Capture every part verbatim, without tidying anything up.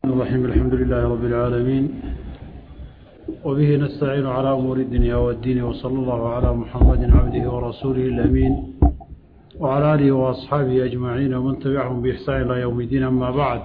الرحيم الحمد لله رب العالمين وبه نستعين على أمور الدنيا والدين وصلى الله على محمد عبده ورسوله الأمين وعلى آله وأصحابه أجمعين ومن تبعهم بإحسان إلى يوم الدين. أما بعد،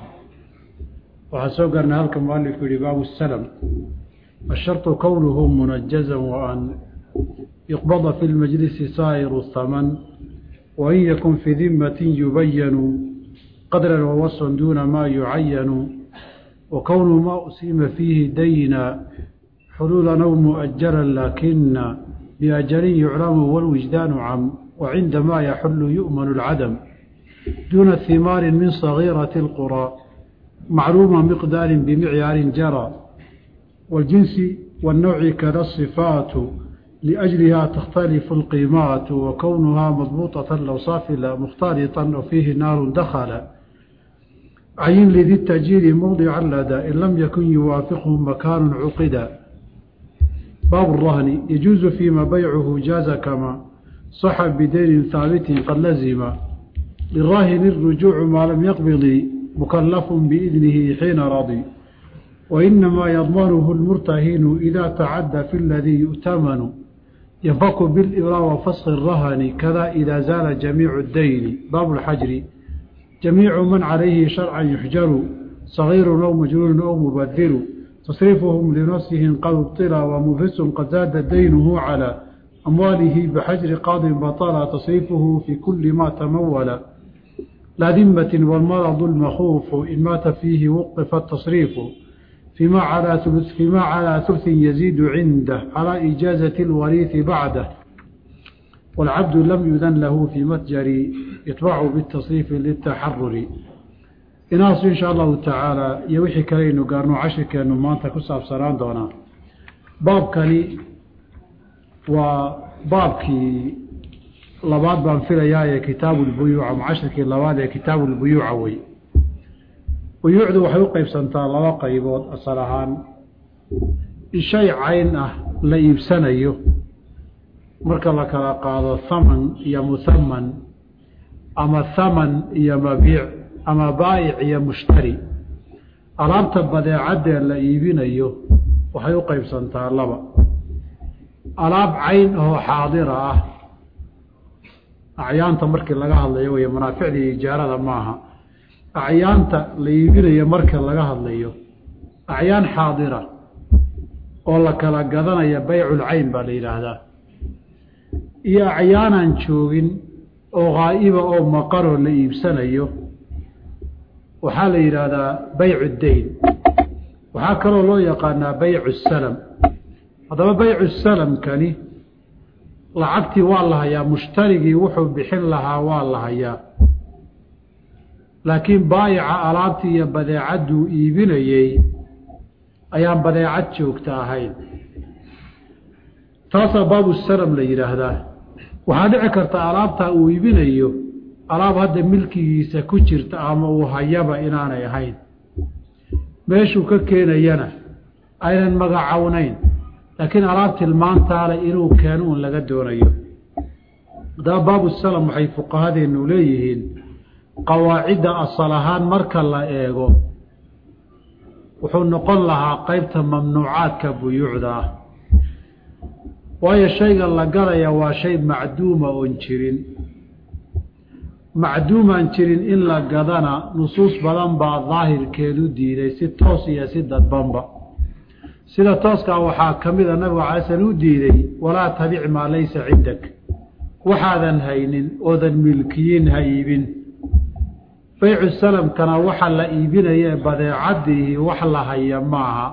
وحسوقنا هلك مؤلف لباب السلم. الشرط كونه منجزا وأن يقبض في المجلس سائر الثمن، وإن يكن في ذمة يبين قدرا ووصفا دون ما يعين، وكون ما أسيم فيه دينا حلولا أو مؤجلا لكن بأجل يعلم والوجدان عم، وعندما يحل يؤمن العدم دون ثمار من صغيرة القرى معلومة مقدار بمعيار جرى، والجنس والنوع كذا الصفات لأجلها تختلف القيمات، وكونها مضبوطة الأوصاف لا مختلطا وفيه نار دخل عين لذي التأجير موضع لدى إن لم يكن يوافقه مكان عقدا. باب الرهن يجوز فيما بيعه جاز كما صح بدين ثابت قد لزم، للراهن الرجوع ما لم يقبض مكلف بإذنه حين رضي، وإنما يضمنه المرتهن إذا تعدى في الذي يؤتمن، ينفك بالإبراء وفسخ الرهن كذا إذا زال جميع الدين. باب الحجر جميع من عليه شرعا يحجر، صغير أو مجنون أو مبذر، تصريفهم لنفسه قد ابطل، ومفس قد زاد دينه على أمواله بحجر قاض بطل، تصريفه في كل ما تمول لا ذمة والمرض المخوف إن مات فيه وقف التصريف، فيما على ثلث فيما على ثلث يزيد عنده على إجازة الوريث بعده، والعبد لم يذن له في متجر يتبع بالتصريف للتحرر. إناس إن شاء الله تعالى يوحي كلينو قارنو عشر كأنه ما أنت كساب سران دونا. باب كلي وباب كي لباد بانفلا يا كتاب البيوع معشر كي لباد كتاب البيوع وي ويعد وحيوقع بسنتا لوا قيبود أصلحان الشيء عينه لا يبسنيه marka la kala qaado thaman iyo musamman ama thaman iyo mabiic ama baa'ic iyo mushtari, alaabta badeecada la iibinayo waxay u qaybsantaa laba: alaab cayn oo xaadira ah, acyaanta markii laga hadlayo way manaaficda ijaarada maaha, acyaanta la iibinayo marka laga hadlayo acyaan xaadira oo la kala gadanayo bay'ul cayn baa la yiraahdaa, iyo acyaanan joogin oo qaa'iba oo maqaro la iibsanayo waxaa la yidhaahdaa baycu dayn. waxaa kaloo loo yaqaanaa baycu salam. haddaba baycu salamkani lacagtii waa la hayaa, mushtarigii wuxuu bixin lahaa waa la hayaa, laakiin baayica alaabtii iyo badeecadduu iibinayey ayaan badeecad joogta ahayn. taasaa baabu salam la yidhaahdaa. waxaa dhici karta alaabtaa uu iibinayo alaab hadda milkigiisa ku jirta ama uu hayaba inaanay ahayn, meeshuu ka keenayana aynan magacawnayn, laakiin alaab tilmaantaale inuu keeno un laga doonayo. haddaba baabu salam waxay fuqahadeennu leeyihiin qawaacidda asal ahaan marka la eego wuxuu noqon lahaa qaybta mamnuucaadka buyuucda ah, waayo shayga la galaya waa shay macduuma oon jirin. macduumaan jirin in la gadana nusuus badan baa daahirkeedu diiday, si toos iyo si dadbanba. sida tooskaa waxaa ka mida nabigu calay slam u diiday walaa tabic maa laysa cindak, waxaadan haynin oodan milkiyin ha iibin. baycu salamkana waxa la iibinayee badeecadiihi wax la haya maaha,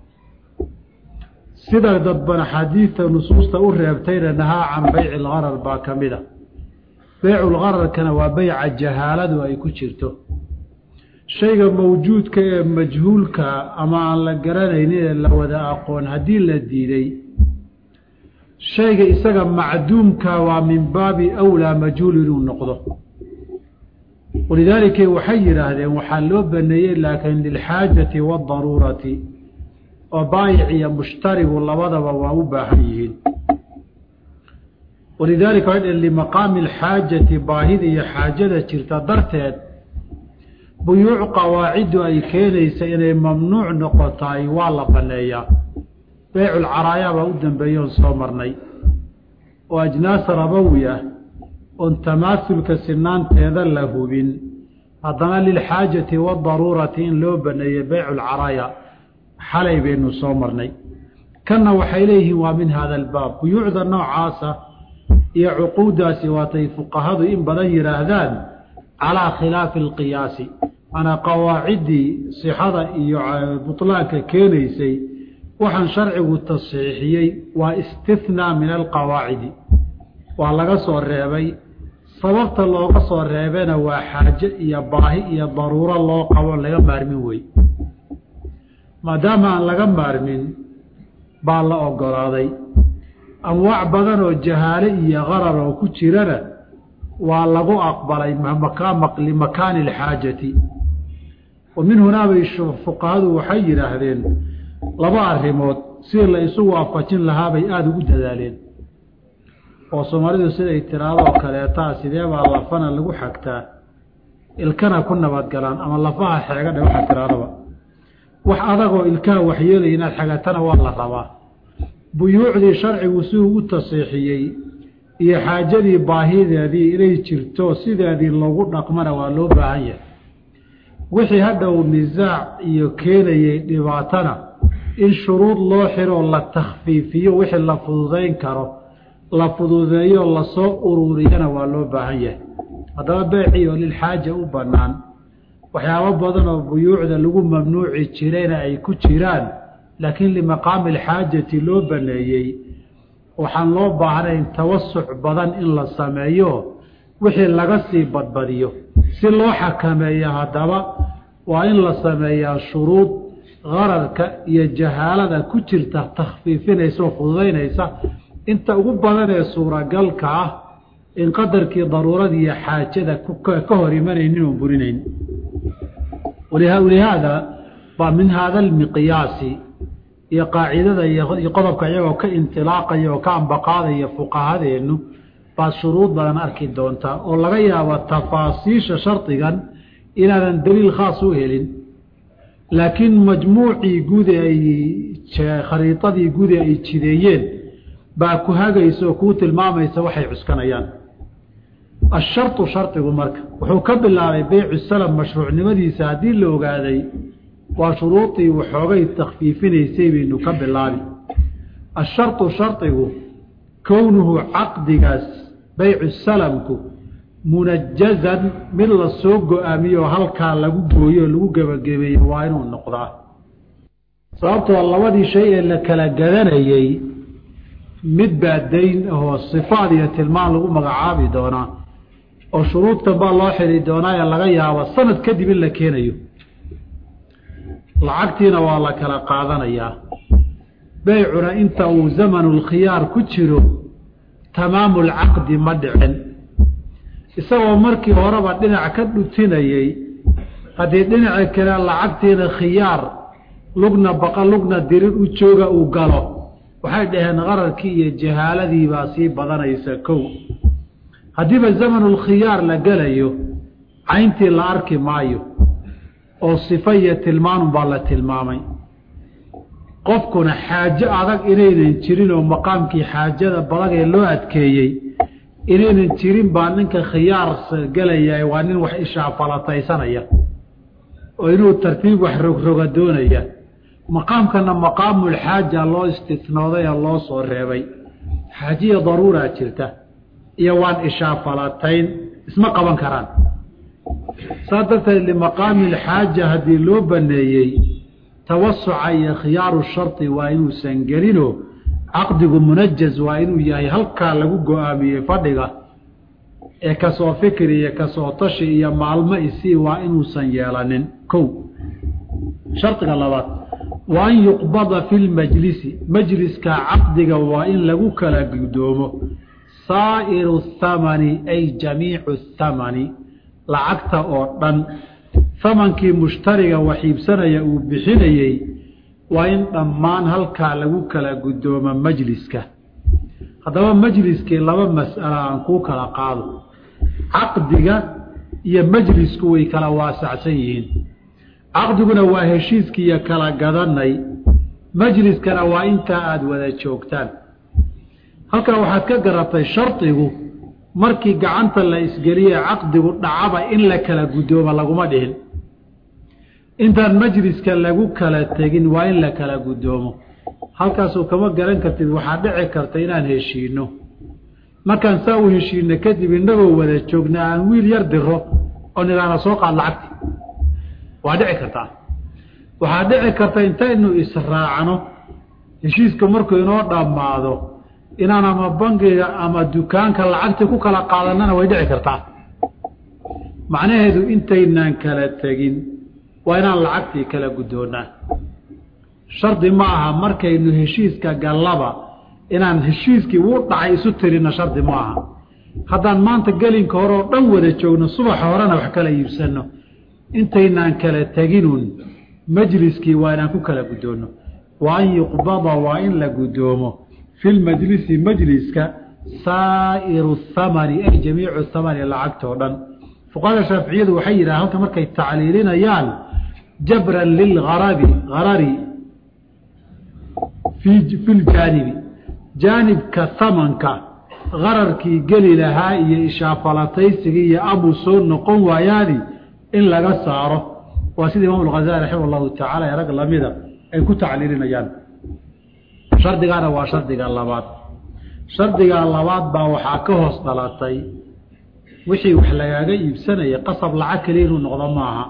sida dadbana xadiidta nusuusta u reebtayna nahaa can bayci lgarar baa ka mid a. baycu lgararkana waa bayca jahaaladu ay ku jirto, shayga mawjuudka ee majhuulka ama aan la garanaynin ee la wada aqoon haddii la diiday, shayga isaga macduumka waa min baabi awlaa majhuul inuu noqdo. walidaalika waxay yidhaahdeen waxaa loo baneeyey laakiin lilxaajati waadaruurati, oo baayic iyo mushtarigu labadaba waa u baahan yihiin. walidaalika limaqaami alxaajati baahida iyo xaajada jirta darteed buyuuc qawaacidu ay keenaysa inay mamnuuc noqotaay waa la baneeyaa baycul caraaya baa u dambeeyoon soo marnay oo ajnaas rabawi ah oon tamaasulka sinaanteeda la hubin haddana lilxaajati wadaruurati in loo baneeyey baycul caraaya xalay baynu soo marnay kanna waxay leeyihiin waa min hada albaab buyuucda noocaasa iyo cuquudaasi waatay fuqahadu in badan yidhaahdaan calaa khilaafi alqiyaasi ana qawaaciddii sixada iyo butlaanka keenaysay waxaan sharcigu tasxiixiyey waa istithnaa min alqawaacidi waa laga soo reebay sababta looga soo reebena waa xaaje iyo baahi iyo daruuro loo qabo laga maarmin wey maadaama aan laga maarmin baa la ogolaaday anwaac badan oo jahaale iyo qarar oo ku jirana waa lagu aqbalay limakaani alxaajati wa min hunaa bay fuqahadu waxay yidhaahdeen laba arrimood sidii la isu waafajin lahaa bay aada ugu dadaaleen oo soomaalidu siday tiraadoo kaleetaa sidee baa lafana lagu xagtaa ilkana ku nabadgalaan ama lafaha xeegadha waxa tiraadaba wax adagoo ilkaha waxyeelaya inaad xagatana waa la rabaa buyuucdii sharcigu siduu u tasiixiyey iyo xaajadii baahideedii inay jirto sideedii loogu dhaqmana waa loo baahan yahay wixii hadhow nisaac iyo keenayay dhibaatana in shuruud loo xiroo la takhfiifiyo wixii la fududayn karo la fududeeyo lasoo ururiyana waa loo baahan yahay haddaba beecii oo lilxaaja u bannaan waxyaabo badan oo buyuucda lagu mamnuuci jirayna ay ku jiraan laakiin limaqaami alxaajati loo baneeyey waxaan loo baahnayn tawasuc badan in la sameeyo wixii laga sii badbadiyo si loo xakameeyo haddaba waa in la sameeyaa shuruud qararka iyo jahaalada ku jirta takhfiifinaysa oo fududaynaysa inta ugu badan ee suuragalka ah in qadarkii daruurada iyo xaajada ka hor imanaynin oo burinayn walihaada baa min hada almiqyaasi iyo qaacidada iyo qodobka iyagoo ka intilaaqaya oo ka ambaqaadaya fuqahadeennu baa shuruud badan arki doontaa oo laga yaabo tafaasiisha shardigan inaadan daliil khaas u helin laakiin majmuucii guud ee ay khariidadii guud ee ay jideeyeen baa ku hagaysa oo kuu tilmaamaysa waxay cuskanayaan ashartu shardigu marka wuxuu ka bilaabay beycu salam mashruucnimadiisa haddii la ogaaday waa shuruudii waxoogay takhfiifinaysay baynu ka bilaabi ashartu shardigu kownuhu caqdigaas beycu salamku munajazan mid la soo go-aamiyo halkaa lagu gooyo lagu gebagabeeyo waa inuu noqdaa sababtoo labadii shay ee la kala gadanayey mid baa dayn ahoo sifaad iyo tilmaan lagu magacaabi doonaa oo shuruudkan baa loo xiri doonaa ee laga yaabo sanad kadib in la keenayo lacagtiina waa la kala qaadanayaa beycuna inta uu zamanulkhiyaar ku jiro tamaamulcaqdi ma dhicin isagoo markii horeba dhinac ka dhutinayey haddii dhinaca kale lacagtiina khiyaar lugna baqa lugna dirin u jooga uu galo waxay dhaheen qararkii iyo jahaaladii baa sii badanaysa kow haddiiba zamanulkhiyaar la gelayo cayntii la arki maayo oo sifa iyo tilmaanun baa la tilmaamay qofkuna xaajo adag inaynan jirin oo maqaamkii xaajada badag ee loo adkeeyey inaynan jirin baa ninka khiyaar gelaya waa nin wax ishaafalataysanaya oo inuu tartiib wax rogroga doonaya maqaamkana maqaamulxaaja loo istinooday ee loo soo reebay xaajiya daruuraa jirta iyo waan ishaafalatayn isma qaban karaan saa darteed limaqaami alxaaja haddii loo baneeyey tawasuca iyo khiyaaru shardi waa inuusan gelinoo caqdigu munajaz waa inuu yahay halkaa lagu go-aamiyey fadhiga ee kasoo fikri iyo kasoo tashi iyo maalmo isii waa inuusan yeelanin kow shardiga labaad waa an yuqbada fi lmajlisi majliska caqdiga waa in lagu kala gudoomo saa'iru thamani ay jamiicu thamani lacagta oo dhan thamankii mushtariga waxiibsanaya uu bixinayey waa in dhammaan halkaa lagu kala gudoomo majliska haddaba majliskii laba mas'alo aan kuu kala qaado caqdiga iyo majlisku way kala waasacsan yihiin caqdiguna waa heshiiskiiyo kala gadanay majliskana waa intaa aada wada joogtaan halkaa waxaad ka garatay shardigu markii gacanta la isgeliye caqdigu dhacaba in la kala guddoomo laguma dhihin intaan majliska lagu kala tegin waa in la kala guddoomo halkaasuu kama garan kartid waxaa dhici karta inaan heshiino markaan saa u heshiino kadib innagoo wada joogna aan wiil yar diro oo nidaana soo qaad lacagti waa dhici kartaa waxaa dhici karta intaynu israacno heshiiska markuu inoo dhammaado inaan ama bangiga ama dukaanka lacagti ku kala qaadanana way dhici kartaa macnaheedu intaynaan kala tegin waa inaan lacagtii kala guddoonnaa shardi ma aha markaynu heshiiska gallaba inaan heshiiskii wuu dhacay isu tirina shardi ma aha haddaan maanta gelinka hore oo dhan wada joogno subaxa horena wax kala iibsanno intaynaan kala teginun majliskii waa inaan ku kala guddoonno wa an yuqbada waa in la guddoomo fi lmajlisi majliska saa'iru thamani ay jamiicu thamani lacagta oo dhan fuqahada shaaficiyadu waxay yidhaha halka markay tacliilinayaan jabran lilgarari garari fi ljaanibi jaanibka hamanka gararkii geli lahaa iyo ishaafalataysigii iyo amuu soo noqon waayaani in laga saaro waa sida imaam alghazali raximah allahu tacaala ee rag lamida ay ku tacliilinayaan shardigaana waa shardiga labaad shardiga labaad baa waxaa ka hoos dhalatay wixii wax lagaaga iibsanaya qasab lacag kaliya inuu noqdo maaha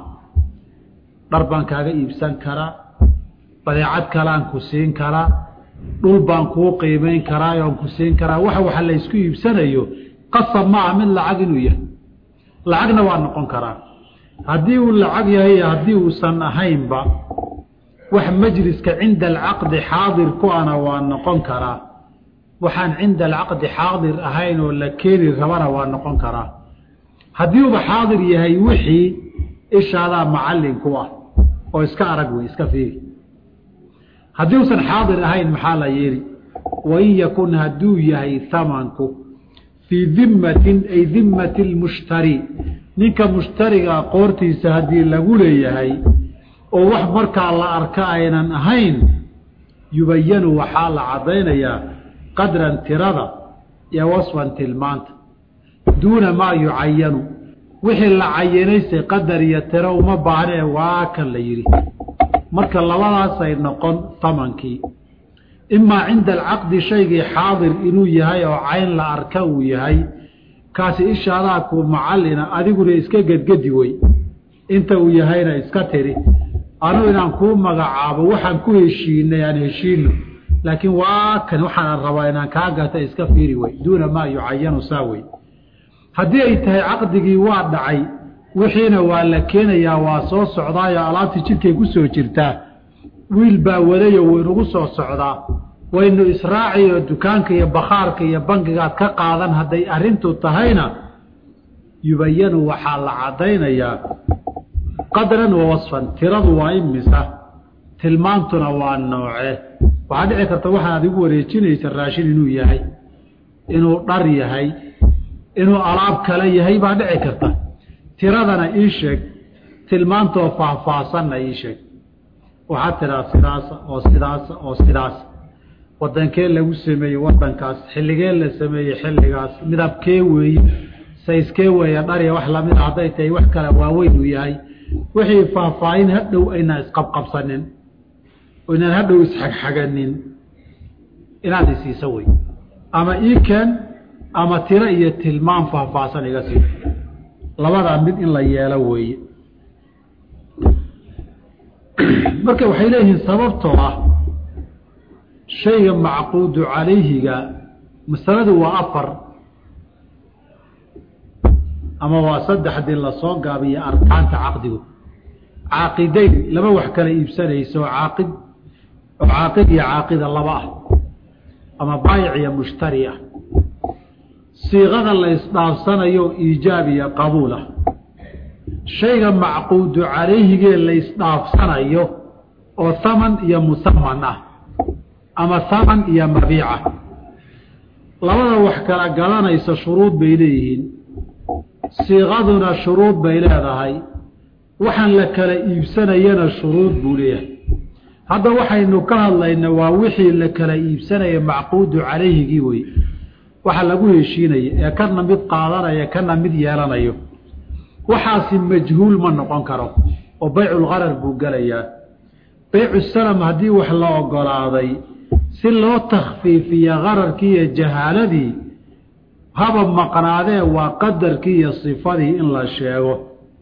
dhar baan kaaga iibsan karaa badeecad kaleaan ku siin karaa dhul baan kuu qiimayn karaa oon ku siin karaa waxa waxa la isku iibsanayo qasab maaha mid lacag inuu yahay lacagna waa noqon karaa haddii uu lacag yahay haddii uusan ahaynba wax majliska cinda alcaqdi xaadir ku ana waa noqon karaa waxaan cinda alcaqdi xaadir ahayn oo la keeni rabana waa noqon karaa haddii uba xaadir yahay wixii ishaadaa macallin ku ah oo iska arag wey iska fiiri haddii uusan xaadir ahayn maxaa la yeeli wain yakun hadduu yahay hamanku fii dimmatin ay dimmati lmushtari ninka mushtariga qoortiisa haddii lagu leeyahay oo wax markaa la arka aynan ahayn yubayanu waxaa la caddaynayaa qadran tirada iyo wasfan tilmaanta duuna maa yucayanu wixii la cayinaysay qadar iyo tiro uma baahnee waa kan la yidhi marka labadaasay noqon tamankii imaa cinda alcaqdi shaygii xaadir inuu yahay oo cayn la arka uu yahay kaasi ishaadaa kuu macallina adiguna iska gedgedi wey inta uu yahayna iska tiri anuu inaan kuu magacaabo waxaan ku heshiinay aan heshiino laakiin waa kan waxaan rabaa inaan kaa gata iska fiiri wey duuna maa yucayanu saa wey haddii ay tahay caqdigii waa dhacay wixiina waa la keenayaa waa soo socdaayo alaabtii jidkay ku soo jirtaa wiil baa wadayo waynugu soo socdaa waynu israaciyo dukaanka iyo bakhaarka iyo bangigaad ka qaadan hadday arrintu tahayna yubayanu waxaa la caddaynayaa qadran wa wasfan tiradu waa imisa tilmaantuna waa nooce waxaa dhici karta waxaad igu wareejinaysa raashin inuu yahay inuu dhar yahay inuu alaab kale yahay baa dhici karta tiradana ii sheeg tilmaantoo faahfaahsanna ii sheeg waxaad tiraa sidaas oo sidaas oo sidaas wadankee lagu sameeyey wadankaas xilligee la sameeyey xilligaas midabkee weeye sayskee weeye dhariya wax lamid a hadday tahay wax kale waaweyn uu yahay wixii faahfaahin hadhow aynaan isqabqabsanin oo inaan hadhow isxagxaganin inaad isiisa wey ama ii keen ama tiro iyo tilmaan faahfaahsan iga sii labadaa mid in la yeelo weeye marka waxay leeyihiin sababtoo ah shayga macquudu calayhiga masaladu waa afar ama waa saddex hadii lasoo gaabiyo arkaanta caqdigu caaqidayn laba wax kala iibsanayso caaqid oo caaqid iyo caaqida laba ah ama baayic iyo mushtari ah siiqada la isdhaafsanayo iijaab iyo qabuul ah shayga macquudu calayhigee la isdhaafsanayo oo haman iyo musaman ah ama haman iyo mabiica labada wax kala galanaysa shuruud bay leeyihiin siiqaduna shuruud bay leedahay waxaan la kala iibsanayana shuruud buu leeyahay hadda waxaynu ka hadlayna waa wixii la kala iibsanaya macquudu calayhigii wey waxa lagu heshiinaya ee kana mid qaadanaya kana mid yeelanayo waxaasi majhuul ma noqon karo oo bay'ul gharar buu galayaa bay'u salam haddii wax la ogolaaday si loo takhfiifiyo ghararkii iyo jahaaladii haba maqnaadee waa qadarkii iyo sifadii in la sheego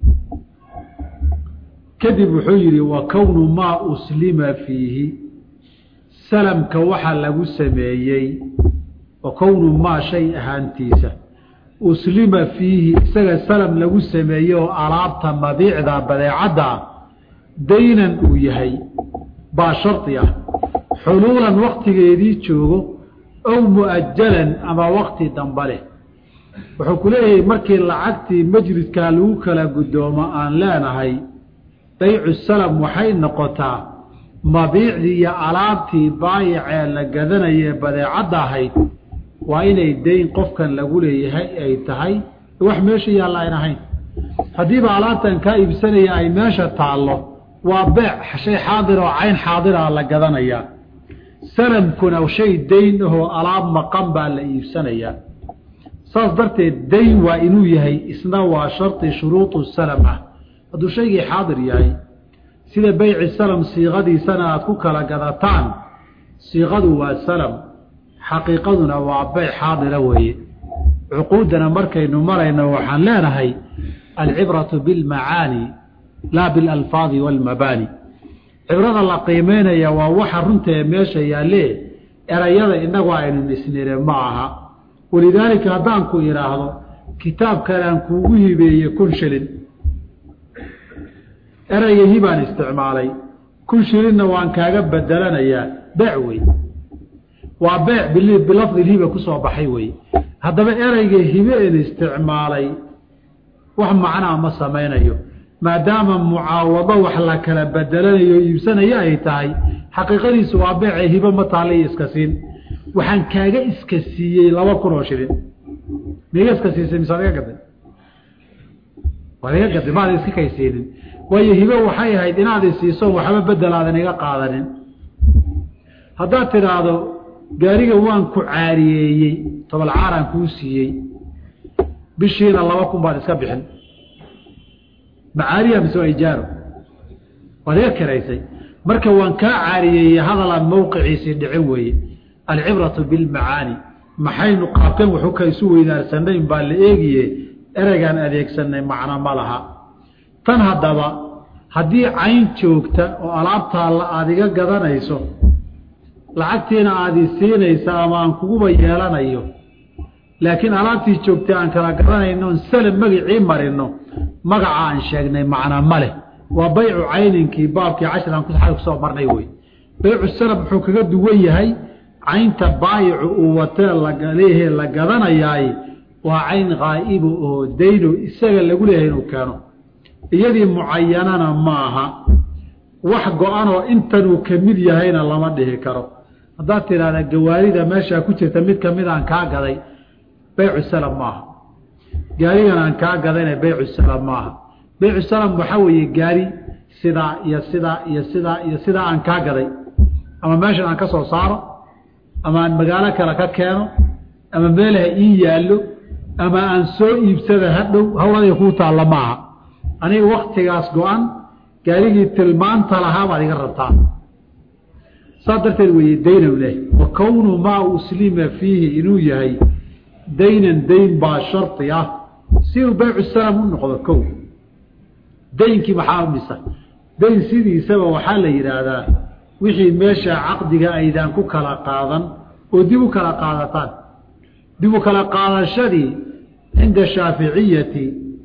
kadib wuxuu yidhi wa kownu maa uslima fiihi salamka waxa lagu sameeyey wa kownu maa shay ahaantiisa uslima fiihi isaga salam lagu sameeyey oo alaabta mabiicda badeecadda daynan uu yahay baa shardi ah xuluulan waktigeedii joogo ow mu'ajalan ama wakti dambe leh wuxuu ku leeyahay markii lacagtii majliskaa lagu kala guddoomo aan leenahay baycu salam waxay noqotaa mabiicdii iyo alaabtii baayicee la gadanayee badeecadda ahayd waa inay dayn qofkan lagu leeyahay ay tahay wax meesha yaalla ayn ahayn haddiiba alaabtan kaa iibsanaya ay meesha taallo waa beec shay xaadir oo cayn xaadira la gadanayaa salamkuna shay dayn ahoo alaab maqan baa la iibsanayaa saas darteed dayn waa inuu yahay isna waa shardi shuruudu salam ah hadduu shaygii xaadir yahay sida bayci salam siiqadiisana aad ku kala gadataan siiqadu waa salam xaqiiqaduna waa bayc xaadira weeye cuquudana markaynu marayno waxaan leenahay alcibratu bilmacaani laa bilalfaadi waalmabaani cibrada la qiimeynaya waa waxa runtae meesha yaalle erayada innagu aynu isnire ma aha walidaalika haddaan ku idhaahdo kitaabkanaan kuugu hibeeye kun shilin erayga hibaan isticmaalay kun shilinna waan kaaga bedelanayaa beec wey waa beec bilafdi hiba ku soo baxay wey haddaba erayga hibe en isticmaalay wax macnaa ma samaynayo maadaama mucaawado wax la kala bedelanayo iibsanayo ay tahay xaqiiqadiisu waa beece hibe ma taalla iyo iska siin waxaan kaaga iska siiyey laba kun oo shilin miga iska siisay mise waad iga gaday waad iga gaday maada iska kaysiinin waayo hibe waxay ahayd inaad isiiso waxba bedelaadan iga qaadanin haddaad tidhaahdo gaariga waan ku caariyeeyey tobol caaraan kuu siiyey bishiina laba kun baad iska bixin macaariya mise waa ijaaro waad iga kiraysay marka waan kaa caariyeeyey hadalaan mowqiciisii dhicin weeye alcibratu bilmacaani maxaynu qaabkan wuxuu ka isu weydaarsanayn baa la eegiye ereygaan adeegsanay macno ma laha tan haddaba haddii cayn joogta oo alaabtaalla aada iga gadanayso lacagtiina aada i siinaysa ama aan kuguba yeelanayo laakiin alaabtii joogtay aan kala garanayno on salam magicii marino magaca aan sheegnay macna ma leh waa baycu cayninkii baabkii cashiran ku kusoo marnay wey baycu salam wuxuu kaga duwan yahay caynta baayicu uu watee lagaleehe la gadanayaay waa cayn qaa'ibu oo dayno isaga lagu leeyahay inuu keeno iyadii mucayanana ma aha wax go-an oo intanuu ka mid yahayna lama dhihi karo haddaad tidhaahda gawaarida meeshaa ku jirta mid kamid aan kaa gaday baycu salam maaha gaarigan aan kaa gadayna baycu salam maaha baycu salam waxaa weeye gaari sidaa iyo sidaa iyo sidaa iyo sidaa aan kaa gaday ama meeshan aan ka soo saaro ama aan magaalo kale ka keeno ama meelaha ii yaallo ama aan soo iibsada hadhow hawladay kuu taalla maaha aniga waktigaas go-an gaarigii tilmaanta lahaa baad iga rabtaa saas darteed weeye daynan leh wa kownu maa uslima fiihi inuu yahay daynan dayn baa shardi ah si uu baycu salam u noqdo kow daynkii maxaa misa dayn sidiisaba waxaa la yidhaahdaa wixii meesha caqdiga aydaan ku kala qaadan oo dib u kala qaadataan dib u kala qaadashadii cinda shaaficiyati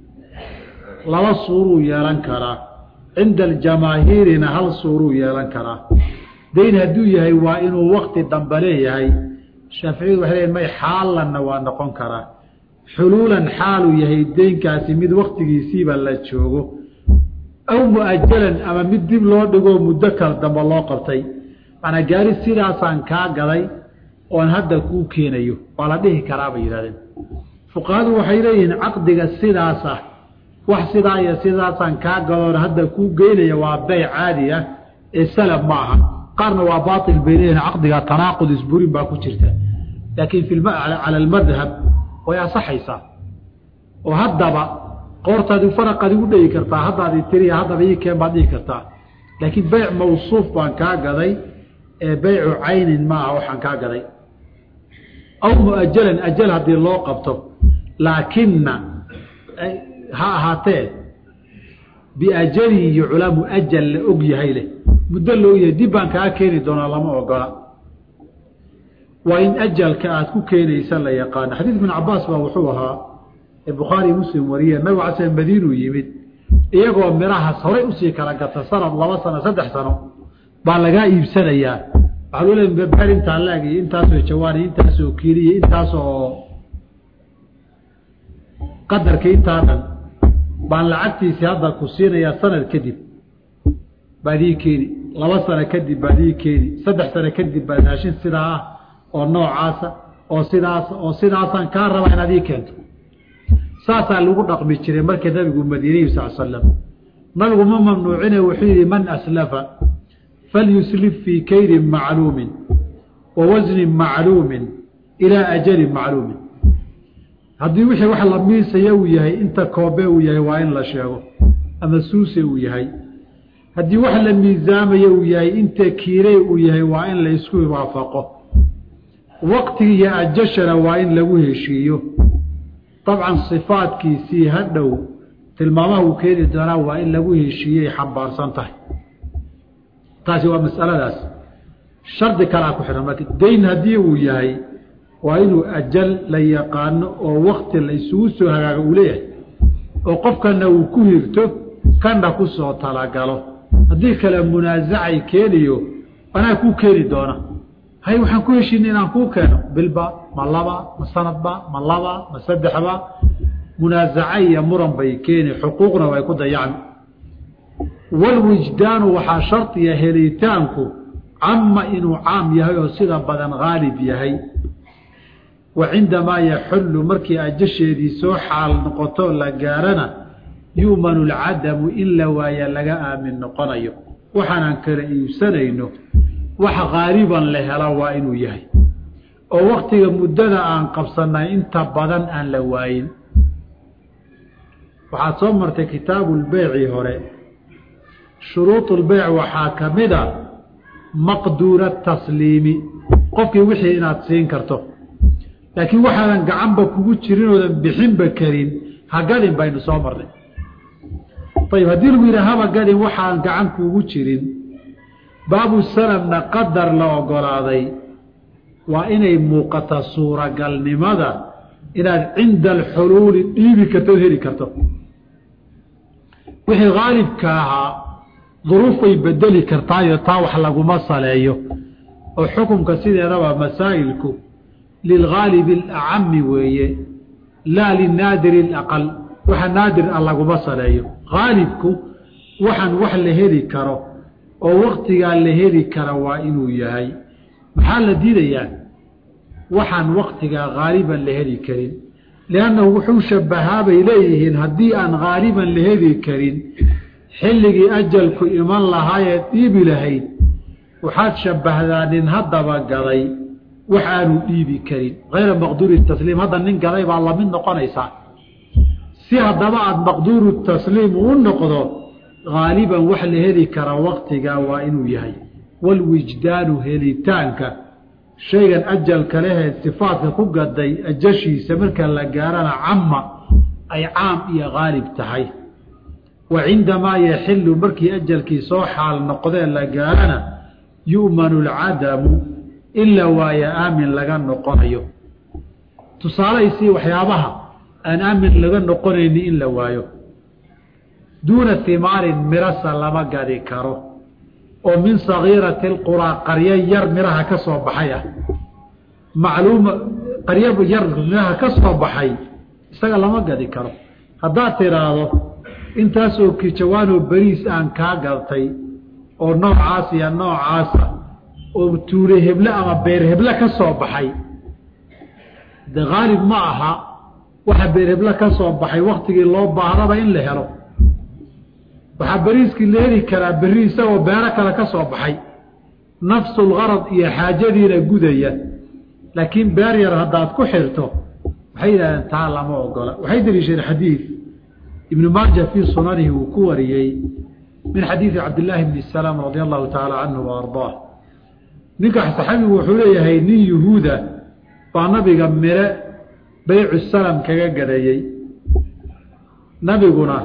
laba suuruu yeelan karaa cinda aljamaahiirina hal suuruu yeelan karaa dayn hadduu yahay waa inuu wakti dambe leeyahay shaaficiyadu waxay leeyihin may xaalanna waa noqon karaa xuluulan xaaluu yahay daynkaasi mid waktigiisiiba la joogo aw mu'ajalan ama mid dib loo dhigoo muddo kala dambe loo qabtay macnaa gaari sidaasaan kaa gaday oon hadda kuu keenayo waa la dhihi karaa bay yidhahdeen fuqaadu waxay leeyihiin caqdiga sidaasa wax sidaa iyo sidaasaan kaa gadoon hadda kuu geynaya waa bayc caadi ah ee salaf ma aha qaarna waa baatil bay leeyihiin caqdiga tanaaqud isburin baa ku jirta laakiin fi cala almadhab way asaxaysaa oo haddaba qoortaadii faraqaad igu dhigi kartaa haddaadii tiriya haddaba ii keen baad dhigi kartaa laakiin bayc mawsuuf baan kaa gaday ee baycu caynin ma aha waxaan kaa gaday aw muajalan ajal haddii loo qabto laakina ha ahaatee biajali yucla muajal la og yahay leh muddo loo yahay dib baan kaa keeni doonaa lama ogola waa in ajalka aad ku keenaysa la yaqaano xadiid ibn cabaas baa wuxuu ahaa ee bukhaari muslim wariyeen nabigu cala slam madiinuu yimid iyagoo mirahaas horay usii kala gata sanad laba sano saddex sano baa lagaa iibsanayaa waxaa loo leeyahay beer intaa laag iyo intaasoo jawaani intaasoo kiiliya intaasoo qadarka intaa dhan baan lacagtiisii hadda ku siinayaa sanad kadib baad ii keeni laba sano kadib baad ii keeni saddex sano kadib baad raashin sidaa ah oo noocaasa oo sidaas oo sidaasaan kaa rabaa inaad ii keento saasaa lagu dhaqmi jiray markii nabigu madiiniyu sal slam nabigu ma mamnuucine wuxuu yihi man aslafa falyuslif fii kaydin macluumin wa wasnin macluumin ilaa ajalin macluumin haddii wixii wax la miisaya uu yahay inta koobe uu yahay waa in la sheego ama suuse uu yahay haddii wax la miisaamaya uu yahay inta kiile uu yahay waa in la isku waafaqo waqtiga iyo ajashana waa in lagu heshiiyo dabcan sifaadkiisii hadhow tilmaamaha uu keeni doonaa waa in lagu heshiiyey xambaarsan tahay taasi waa masaladaas shardi kalaa ku xihan marka dayn haddii uu yahay waa inuu ajal la yaqaano oo wakti la isugu soo hagaago uu leeyahay oo qofkana uu ku hirto kana ku soo talagalo haddii kale munaasacay keeniyo anaa kuu keeni doona hay waxaan ku heshiinay inaan kuu keeno bilba ma laba ma sanadba ma laba ma saddexba munaasaca iyo muran bay keeni xuquuqna way ku dayacmi walwijdaanu waxaa shardiya helitaanku cama inuu caam yahay oo sida badan haalib yahay wa cindamaa yaxullu markii ajasheedii soo xaal noqoto la gaarana yu'manu alcadamu in la waaya laga aamin noqonayo waxaanaan kala iibsanayno wax haaliban la hela waa inuu yahay oo waktiga muddada aan qabsanay inta badan aan la waayin waxaad soo martay kitaabulbeyci hore shuruudulbeyc waxaa ka mid a maqduura tasliimi qofkii wixii inaad siin karto laakiin waxaadan gacanba kugu jirin oodan bixinba karin ha gadin baynu soo marnay ayib haddii lagu yidhaha haba gadin waxaan gacan kuugu jirin baabu sanadna qadar la ogolaaday waa inay muuqata suuragalnimada inaad cinda alxuluuli dhiibi karto o heli karto wixii haalibka ahaa duruufay bedeli kartaayo taa wax laguma saleeyo oo xukunka sideedaba masaa'ilku lilghaalibi alacami weeye laa linaadiri alaqal waxa naadir a laguma saleeyo haalibku waxaan wax la heli karo oo waktigaa la heli kara waa inuu yahay maxaa la diidayaa waxaan waktigaa haaliban la heli karin liannahu wuxuu shabahaa bay leeyihiin haddii aan haaliban la heli karin xilligii ajalku iman lahaayee dhiibi lahayd waxaad shabbahdaa nin haddaba gaday wax aanu dhiibi karin hayra maqduuri tasliim hadda nin gaday baa lamid noqonaysaa si haddaba aada maqduuru tasliim uu noqdo haaliban wax la heli kara waktigaa waa inuu yahay walwijdaanu helitaanka shaygan ajalka lehee sifaadka ku gaday ajashiisa marka la gaarana cama ay caam iyo haalib tahay wa cindamaa yaxilu markii ajalkii soo xaal noqdee la gaarana yu'manu alcadamu in la waayo aamin laga noqonayo tusaalaysii waxyaabaha aan aamin laga noqonayni in la waayo duuna himaarin mirasa lama gadi karo oo min sagiirati lquraa qaryo yar miraha ka soo baxay ah macluuma qaryo yar miraha ka soo baxay isaga lama gadi karo haddaad tiraahdo intaasoo kijawaanoo beriis aan kaa gartay oo noocaas iyo noocaasa oo tuule heble ama beer heble ka soo baxay de haalib ma aha waxa beerebla ka soo baxay waqtigii loo baahdaba in la helo waxa bariiskii la heli karaa bari isagoo beero kale ka soo baxay nafsul gharad iyo xaajadiina gudaya laakiin beer yar haddaad ku xirto waxay yidhahdeen taa lama ogola waxay daliisheen xadiid ibnu maaja fii sunanihi uu ku wariyey min xadiidi cabdillaahi bni salaam radia allahu tacaala canhu wa ardaah ninka saxaabigu wuxuu leeyahay nin yuhuuda baa nabiga mire baycu salam kaga gadayey nabiguna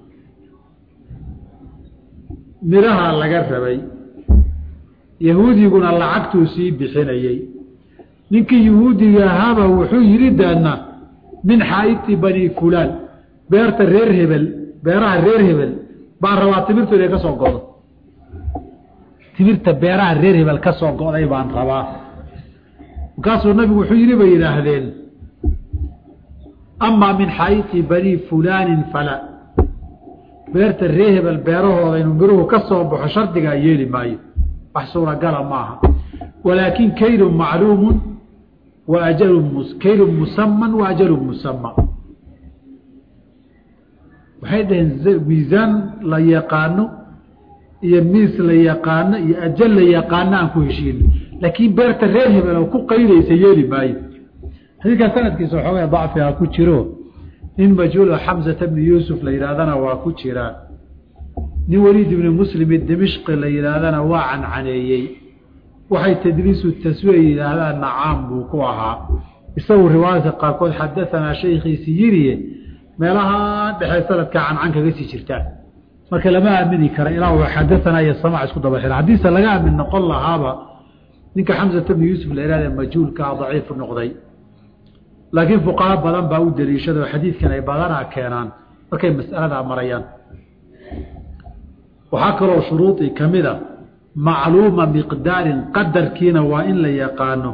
miraha laga rabay yahuudiguna lacagtuu sii bixinayey ninkii yahuudiga ahaaba wuxuu yidhi daadna min xaa'iti bani fulaan beerta reer hebel beeraha reer hebel baan rabaa timirtu inay ka soo go'do timirta beeraha reer hebel ka soo go'day baan rabaa markaasuu nabigu wuxuu yidhi bay yidhaahdeen amaa min xaa'iti bani fulaanin fala beerta reer hebel beerahooda inuu miruhu ka soo baxo shardigaa yeeli maayo wax suuragala maaha walaakin kaylun macluumun wa ajalun kaylun musamman wa ajalun musamma waxay dhaheen miisaan la yaqaano iyo miis la yaqaano iyo ajal la yaqaano aan ku heshiino laakiin beerta reer hebel oo ku qaydaysa yeeli maayo xadiidkaa sanadkiisa waxoogay dacfiha ku jiro nin majhuul xamzata bni yuusuf la yidhaahdana waa ku jiraan nin waliid ibni muslim dimishqi la yidhaahdana waa cancaneeyey waxay tadliisu taswiya yidhaahdaan nacaam buu ku ahaa isagu riwaayadka qaarkood xadaanaa shaykhiisi yiriye meelaha dhexe sanadka cancan kaga sii jirtaan marka lama aamini kara ilaa uu xadaanaa iyo samaac isku daba xira haddiise laga aamin noqon lahaaba ninka xamzata bni yuusuf la yidhahda majhuulkaa daciifu noqday laakiin fuqaha badan baa u daliishada oo xadiidkan ay badanaa keenaan markay mas'aladaa marayaan waxaa kaloo shuruudii ka mid a macluuma miqdaarin qadarkiina waa in la yaqaano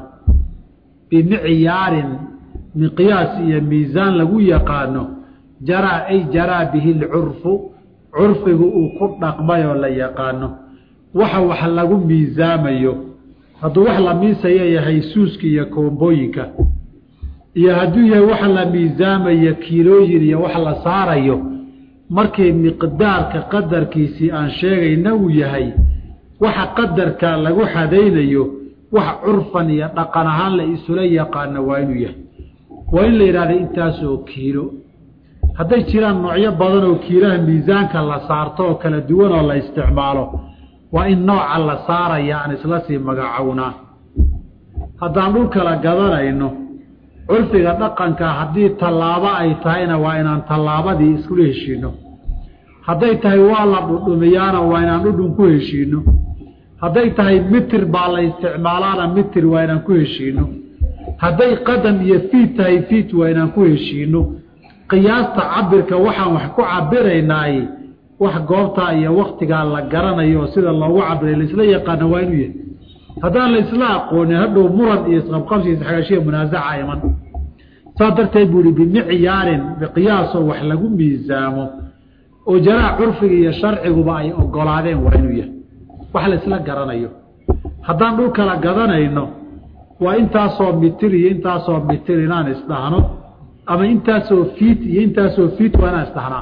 bimicyaarin miqyaas iyo miisaan lagu yaqaano jaraa ay jaraa bihi lcurfu curfigu uu ku dhaqmayoo la yaqaano waxa wax lagu miisaamayo hadduu wax la miisayo yahay suuska iyo koombooyinka iyo hadduu yahay waxa la miisaamayo kiilooyin iyo wax la saarayo markii miqdaarka qadarkiisii aan sheegayna uu yahay waxa qadarka lagu xadaynayo wax curfan iyo dhaqan ahaan la isula yaqaano waa inuu yahay waa in la yidhahda intaasoo kiilo hadday jiraan noocyo badan oo kiilaha miisaanka la saarto oo kala duwan oo la isticmaalo waa in nooca la saaraya aan isla sii magacownaa haddaan dhul kala gadanayno curfiga dhaqanka haddii tallaabo ay tahayna waa inaan tallaabadii iskula heshiino hadday tahay waa la dhudhumiyaana waa inaan dhudhun ku heshiino hadday tahay mitir baa la isticmaalaana mitir waa inaan ku heshiino hadday qadam iyo fiid tahay fiid waa inaan ku heshiino qiyaasta cabirka waxaan wax ku cabiraynaay wax goobtaa iyo waktigaa la garanayo oo sida loogu cabiray laisla yaqaano waa inuu yahay haddaan la isla aqoonin hadhow muran iyo isqabqabsi isxagaashiya munaasaca iman saa darteed buu ihi bimicyaarin biqiyaasoo wax lagu miisaamo oo jaraa curfiga iyo sharciguba ay ogolaadeen waa inuu yahay wax la isla garanayo haddaan dhul kala gadanayno waa intaasoo mitir iyo intaasoo mitir inaan isdhahno ama intaasoo fiit iyo intaasoo fiit waa inaan isdhahnaa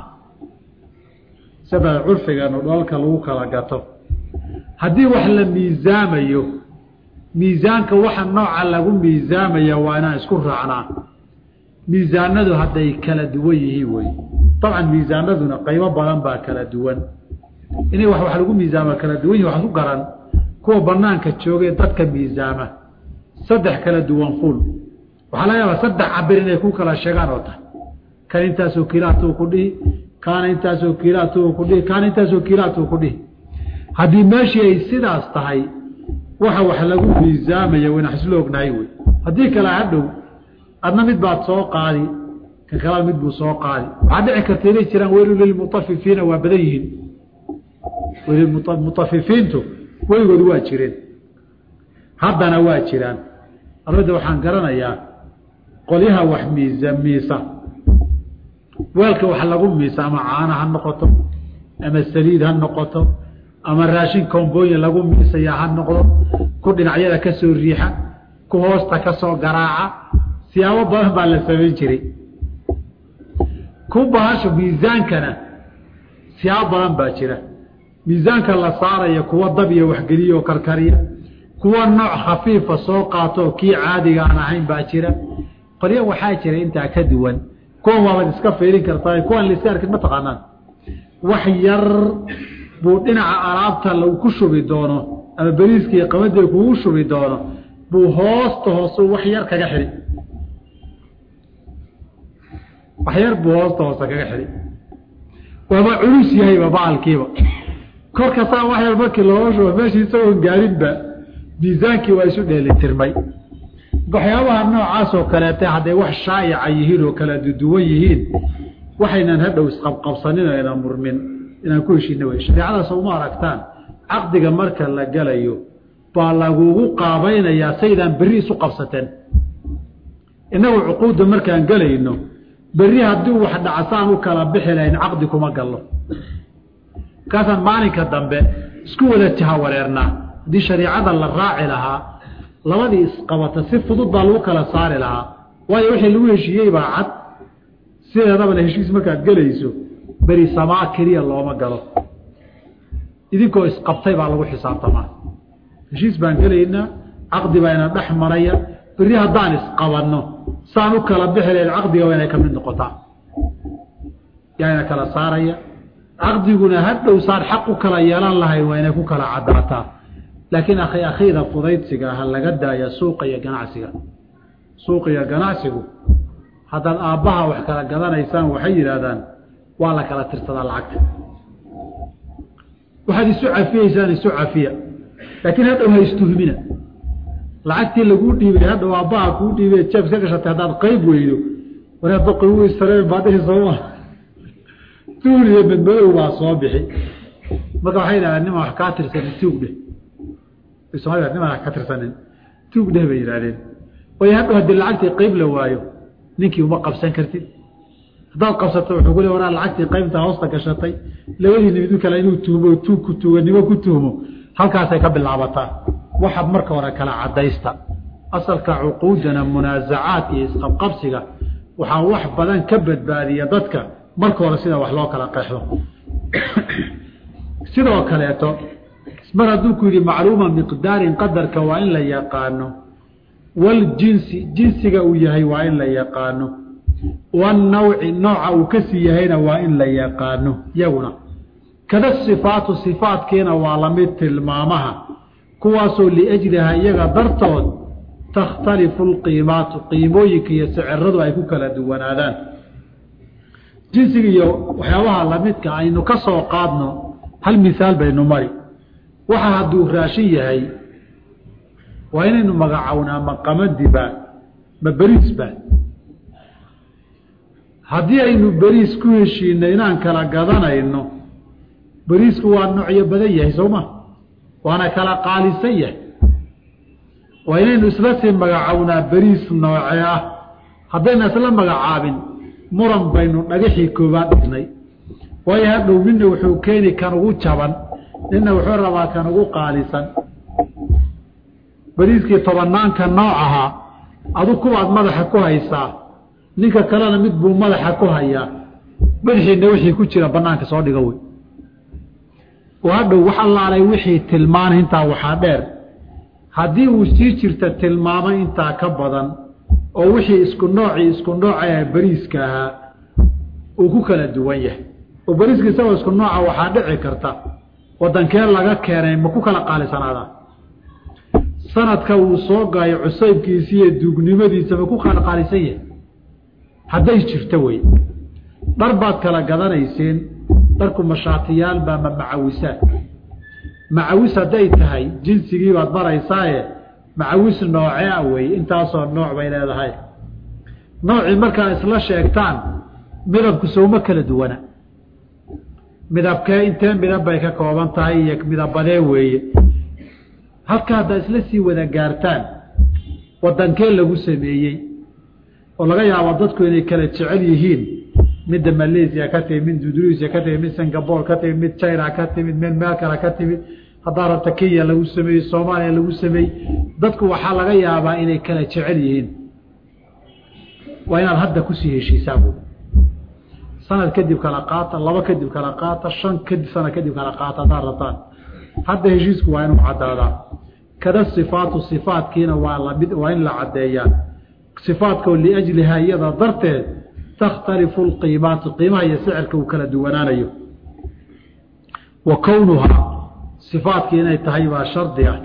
sida curfigeenu dholalka lagu kala gato haddii wax la miisaamayo miisaanka waxa nooca lagu miisaamaya waa inaan isku raacnaa miisaanadu hadday kala duwan yihiin wey dabcan miisaanaduna qaybo badan baa kala duwan inay wax wax lagu miisaama kala duwan yihin waxaan ku garan kuwa banaanka joogee dadka miisaama saddex kala duwan ful waxaa laga yaabaa saddex cabir inay ku kala sheegaan oo tahay kan intaasoo kiilaatuu ku dhihi kaana intaasoo kiilaatuu ku dhihi kaana intaasoo kiilaatuu ku dhihi haddii meeshii ay sidaas tahay waxa wax lagu miisaamaya wayna xislo ognahay wey haddii kale hadhow adna mid baad soo qaadi kan kalena mid buu soo qaadi waxaa dhici karta inay jiraan weylu lilmutafifiina waa badan yihiin mutafifiintu weligood waa jireen haddana waa jiraan arada waxaan garanayaa qolyaha wax miisa miisa weelka wax lagu miisa ama caana ha noqoto ama saliid ha noqoto ama raashin kombooyin lagu miisaya ha noqdo ku dhinacyada ka soo riixa ku hoosta ka soo garaaca siyaabo badan baa la samayn jiray كوبهاش ميزان كان سيابا باجرة ميزان كان لصارة كوا ضبية وحقلية وكركرية كوا نوع خفيف سوقاته كي عادي أنا عين باجرة قرية وحاجرة أنت كدوان كوا ما بتسكفيرين كرطاي كوا اللي سارك ما تقنان وحير بودنا عرابته لو كشوا بدونه أما بريسكي قمد يكوشوا بدونه بوهاست هوسو وحير كجحري وحير بوهاست هوسو كجحري وما علوس يهي ببع الكيبة كورك صار وحير بكي لوش وماشي يسوون قارين با ميزانكي ويسود للترمي بحيابها النوع عاسو كلاته حدا وح شايع يهين وكلا دويهين وحينا نهدو وسقب قبصانين الى مرمن إن كل شيء نويش على صومار أكتان عقد جمرك اللي جليه بالغوغو قابين يا سيدا بريس قفصة إنه عقود مركان جلي إنه بري هدو واحد عصام وكلا بحلين عقدكم أقله كذا ماني كدم سكولة تهاورنا دي شريعة الراعي لها لوادي إسقاط صف ضد الوكالة صار لها ويوحي لويش يبعد سير هذا من هالشيء مركان جليسو بري سماع كريه الله ما قاله إذنكو إسقبطي بقى لغو حساب طبعا هشيس بان قلينا عقدي بينا بحمرية بري هدان إسقبانو سانو كلا بحلي العقدي وينا يكمل نقطة يعني كلا صارية عقدي قلنا هد لو صار حقه كلا يلان الله وينا يكون كلا عداتا لكن أخي أخيرا فضيت سيقا هل قد يا سوق يا قناع سيقا سوق يا قناع سيقا هذا الآباء وحكا قدانا يسان وحير هذان ولا كلا ترتضى العقد وهذه سعة فيها إنسان سعة فيها لكن هذا هو يستهمنا العقد اللي قلت لي هذا وأباها قلت لي تشاف سكشت هذا القيب ويلو ولا بقي هو السلام بعده صواه تقول من بلو صابحي ما كان حينا إنما حكاتر سنة توق ده السؤال إنما حكاتر سنة توق ده بيرالين ويهبه هذا العقد قيب لوايو نيكي ومقف سنكرتين هذا قصته وحقول وراء العقد قيمتها وسط كشطي لو اللي نبيدو كلا إنه توبه توك توه نبى كتومه هل كاسة قبل العبطة واحد مركب وراء كلا عدايستا أصل كعقودنا منازعات يسقط قبسك وحواح بدن كبد بادية ضدك مركب وراء سيدا وحلاك كلا قيحه سيدا وكلاته اسمر دوكو لمعلومة مقدار قدر كوائن لا يقانو والجنس جنسك وياهي وائن لا يقانو والنوع النوع وكسي هنا وإن لا يقانو يونا كذا الصفات الصفات كينا وعلمت المامها كواسو لأجلها يغا درتون تختلف القيمات قيمويك يسعرض ويكوك لدوان آذان جنسي يو وحيوها علمتك عينو كسو قادنو هل مثال بينو مري وحا هدو راشية هاي وإن إنو مقعونا مقامت دبان مبريس بان haddii aynu bariis ku heshiinay inaan kala gadanayno bariisku waa noocyo badan yahay sooma waana kala qaalisan yahay waa inaynu isla sii magacawnaa bariis noocee ah haddayna isla magacaabin muran baynu dhagaxii koobaad dhignay waayo hadhow midna wuxuu keeni kan ugu jaban ninna wuxuu rabaa kan ugu qaalisan bariiskii tobanaanka nooc ahaa adu kuwaad madaxa ku haysaa ninka kalena mid buu madaxa ku hayaa bidixina wixii ku jira banaanka soo dhiga way وهذا وحلا على وحي تلمان انتا وحادير هذه وسي جرتا تلماما انتا كبدن او وحي اسكو نوعي اسكو نوعي بريسكاها او ku kala duwan yahay oo bariiska sawa isku nooca waxa dhici karta wadankeen laga keenay ma ku kala qaalisanaada sanadka uu soo gaayo cusaybkiisa iyo duugnimadiisa ma ku kala qaalisan yahay haday jirto way darbaad kala gadanayseen darku mashaatiyaal ba macawisaad macawis haday tahay jinsigii baad baraysaaye macawis noocee way intaasoo nooc bay leedahay noocii markaa isla sheegtaan midabku sooma kala duwana midabkee intee midab bay ka kooban tahay iyo midabadee weeye halka hadda isla sii wada gaartaan wadankee lagu sameeyey oo laga yaabo dadku inay kala jecel yihiin mid Malaysia ka timid mid Indonesia ka timid mid Singapore ka timid mid China ka timid mid America ka timid hadarata Kenya lagu sameeyey Soomaaliya lagu sameeyey dadku waxa laga yaabaa inay kala jecel yihiin waa inaad hadda ku sii heshiisaabo sanad kadib kala qaata laba kadib kala qaata shan kadib sana kadib kala qaata daaratan hadda heshiisku waa inuu cadaadaa kada sifaatu sifaatkiina waa la mid waa in la cadeeyaa sifaatku liajliha iyada darteed takhtalifu alqiimaat qiimaha iyo sicirka uu kala duwanaanayo wa kownuha sifaatki inay tahay waa shardi ah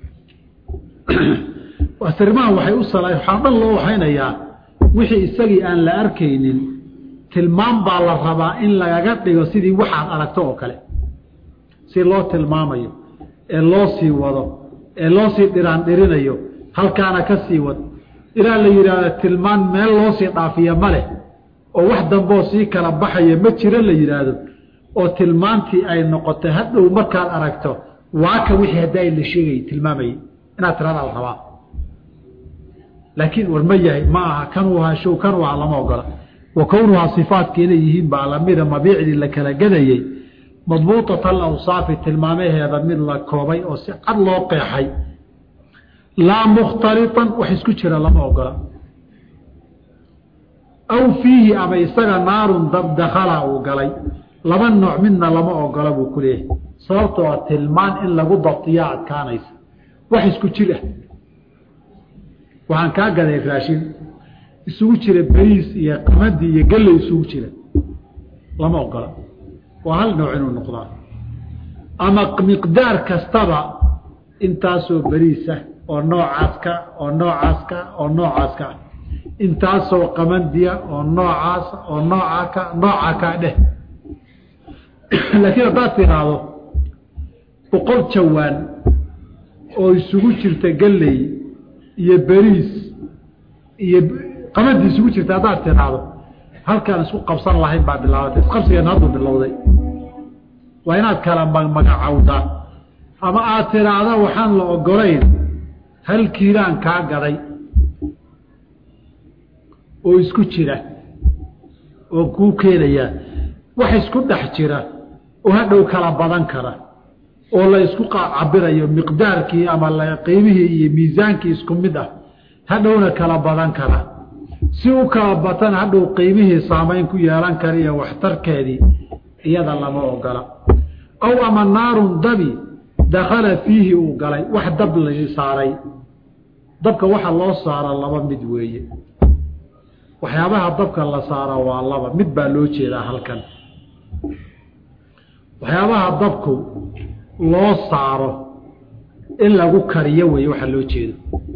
wasirmaan waxay u salay xadan loo waxaynayaa wixii isagii aan la arkaynin tilmaam baa la rabaa in lagaga dhigo sidii waxaad aragto oo kale si loo tilmaamayo ee loo sii wado ee loo sii dhiraan dhirinayo halkaana ka sii wad ilaa la yiraahdo tilmaan meel loo sii dhaafiyo male oo wax dambo sii kala baxaya ma jira la yiraahdo oo tilmaantii ay noqotay hadhow markaad aragto waa ka wixii haday la sheegay tilmaamay inaad tirada rabaa laakiin war ma yahay ma aha kan waa show kan waa lama ogola wa kownuha sifaatki inay yihiin baa la mid mabiicdi la kala gadayay madbuutat al-awsaaf tilmaamaheeda mid la koobay oo si cad loo qeexay la mukhtalitan wax isku jira lama ogola aw fihi ama isaga naarun dab dakhala uu galay laba nooc midna lama ogola buu ku leeyahay sababtoo tilmaan in lagu dabtiyo adkaanaysa wax isku jira waxaan ka gaday raashin isugu jira bariis iyo qamadi iyo galley isugu jira lama ogola waa hal nooc inuu noqdaa ama miqdaar kastaba intaasoo bariisa oo noocaas ka oo noocaas ka oo noocaas ka intaasoo qamadiya oo noocaas oo nooca ka nooca ka dheh laakiin haddaad tiraahdo boqol jawaan oo isugu jirta galley iyo bariis iyo qamadi isugu jirta haddaad tiraahdo halkaan isku qabsan lahayn baa bilaabatay isqabsigeena hadduu bilowday waa inaad kala magacawdaa ama aad tiraahda waxaan la ogolayn hal kiilaan kaa gaday oo isku jira oo kuu keenaya wax isku dhex jira oo hadhow kala badan kara oo la isku cabirayo miqdaarkii ama la qiimihii iyo miisaankii isku mid ah hadhowna kala badan kara si uu kala batan hadhow qiimihii saameyn ku yeelan kara iyo waxtarkeedii iyada lama ogola aw ama naarun dabi dakhala fiihi uu galay wax dab la saaray dabka waxa loo saara laba mid weeye waxyaabaha dabka la saara waa laba mid baa loo jeedaa halkan waxyaabaha dabku loo saaro in lagu kariyo weeye waxa loo jeedo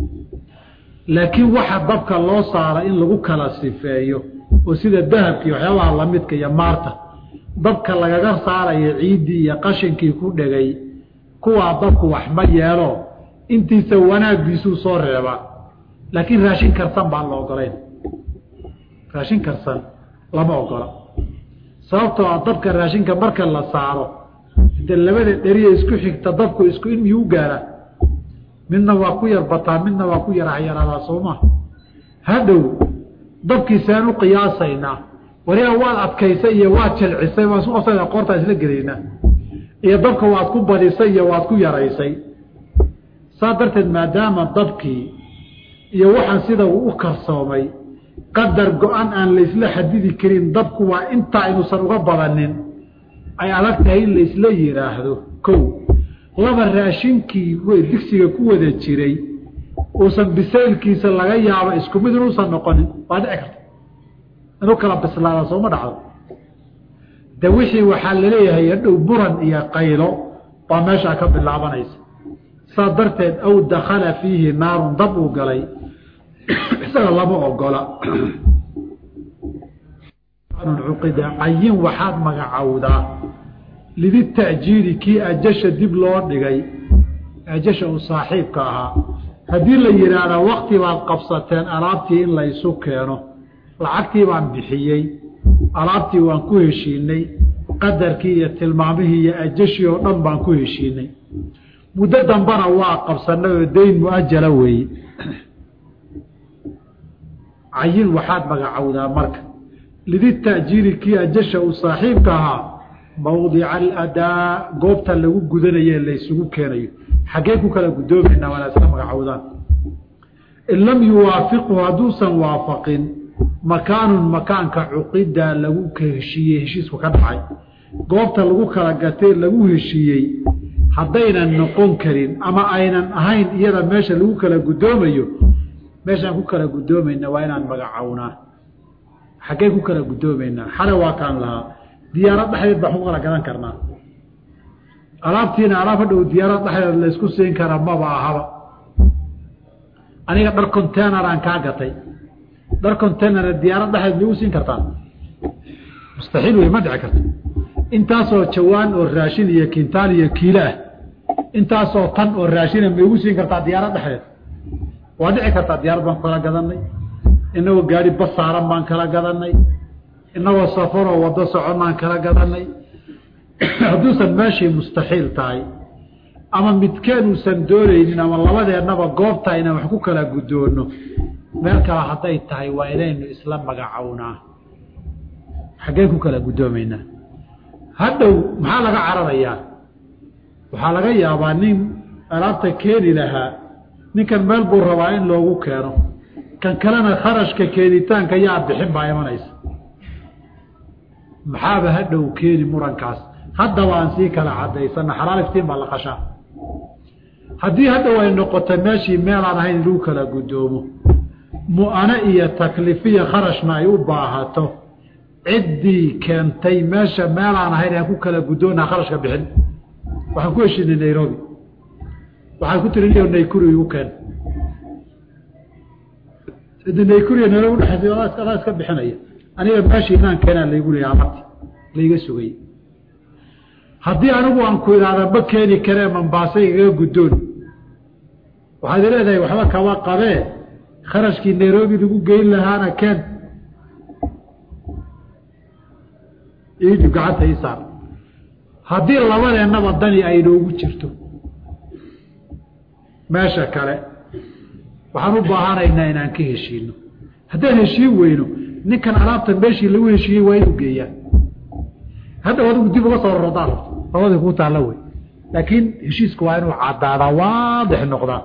laakiin waxa dabka loo saara in lagu kala sifeeyo oo sida dahabkii waxyaabaha la midka iyo maarta dabka lagaga saarayo ciidii iyo qashinkii ku dhagay kuwa dabku wax ma yeelo intiisa wanaagiisu soo reeba laakiin raashin karsan baa la ogolayn raashin karsan lama ogola sababtoo ah dabka raashinka marka la saaro inta labada dhariye isku xigta dabku isku in miyuu gaara midna waa ku yar bataa midna waa ku yar xayaraada sooma hadhow dabkiisaan u qiyaasaynaa wariga waad adkaysay iyo waad jilcisay waa soo qosay qoorta isla galeena iyo dabka waad ku badisay iyo waad ku yaraysay saadarteed maadaama dabkii iyo waxaan sida uu u karsoomay qadar go-an aan la isla xadidi karin dabku waa intaa inuusan uga badanin ay adag tahay in la isla yiraahdo kow laba raashinkii way digsiga ku wada jiray uusan bisaylkiisa laga yaabo isku mid uusan noqonin waa dhici karta inuu kala bislaada soo ma dhacdo de wixii waxaa la leeyahay hadhow buran iyo qaylo baa meesha ka bilaabanaysa saa darteed aw dakhala fiihi naarun dab uu galay isaga lama ogola cuqida cayin waxaad magacawdaa lidi ta'jiiri kii ajasha dib loo dhigay ajasha uu saaxiibka ahaa haddii la yidhaahda wakti baad qabsateen alaabtii in la isu keeno lacagtii baan bixiyey alaabtii waan ku heshiinay qadarkii iyo tilmaamihii iyo ajashii oo dhan baan ku heshiinay muddo dambana waa qabsanay oo dayn muajala weeye cayin waxaad magacawdaa marka lidi ta'jiiri kii ajasha uu saaxiibka ahaa mawdica aladaa goobta lagu gudanayo la isugu keenayo xaggee ku kala gudoomaynaa waana isla magacawdaan in lam yuwaafiqhu hadduusan waafaqin مكان مكان كعقيدة لو كهشية هشيس وكدعي قوبت لو كلاقتين لو هشية حدينا النقون كرين أما أين أهين إيضا ماشا لو كلا قدوميو ماشا لو كلا قدومينا وين مقعونا حكيكو كلا قدومينا حلوا كان لها ديارات بحيث بحوق لك أنا كرنا أرابتين أرابت وديارات بحيث اللي اسكو سين كرم ما بعها أنا قدر كونتينر عن كاغتي در كونتينر الديارات بحيث لو سين كرتان مستحيل ويمدع كرت intaasoo jawaan oo raashin iyo kintaal iyo kiila intaasoo tan oo raashin ma igu siin kartaa diyaarad dhaxeed waa dhici kartaa diyaarad baan kala gadanay inagoo gaari bas saaran baan kala gadanay inagoo safar oo wada soconaan kala gadanay haduusan meeshii mustaxiil tahay ama midkeen uusan doonaynin ama labadeennaba goobta inaan wax ku kala gudoono meel kale hadday tahay waa inaynu isla magacawnaa xagee ku kala gudoomaynaa hadhow maxaa laga cararayaa waxaa laga yaabaa nin alaabta keeni lahaa ninkan meel buu rabaa in loogu keeno kan kalena kharashka keenitaanka yaa bixin baa imanaysa maxaaba hadhow keeni murankaas haddaba aan sii kala cadaysana xalaal iftiin baa la qashaa haddii hadhow ay noqoto meeshii meelaan ahayn lagu kala gudoomo mu'ana iyo taklifiya kharashna ay u baahato ciddii keentay meesha meelaan ahayn aan ku kala gudoonaa kharashka bixin waxaan ku heshiinay Nairobi waxaan ku tirinayo Naikuru igu keen sidii Naikuru Nairobi dhaxay iska iska bixinaya aniga meeshii inaan keenaa la igu leeyahay marti la iga sugay haddii anigu aan ku iraada ba keeni karee Mombasa iga gudoon waxaad leedahay waxba kaba qabee kharashkii Nairobi lagu geyn lahaana keen إيجي قعدت يسار هذه اللوان أنما الدني أيدوه جرتو ما شكله وحنوب بهانا إنا إنا نكيه الشيء هذا الشيء وينه نكن عرفت بشيء اللي هو الشيء وينه جيا هذا هو دي بقصة الرضا هو ده قوت علوي لكن الشيء سكوانه عدالة واضح النقطة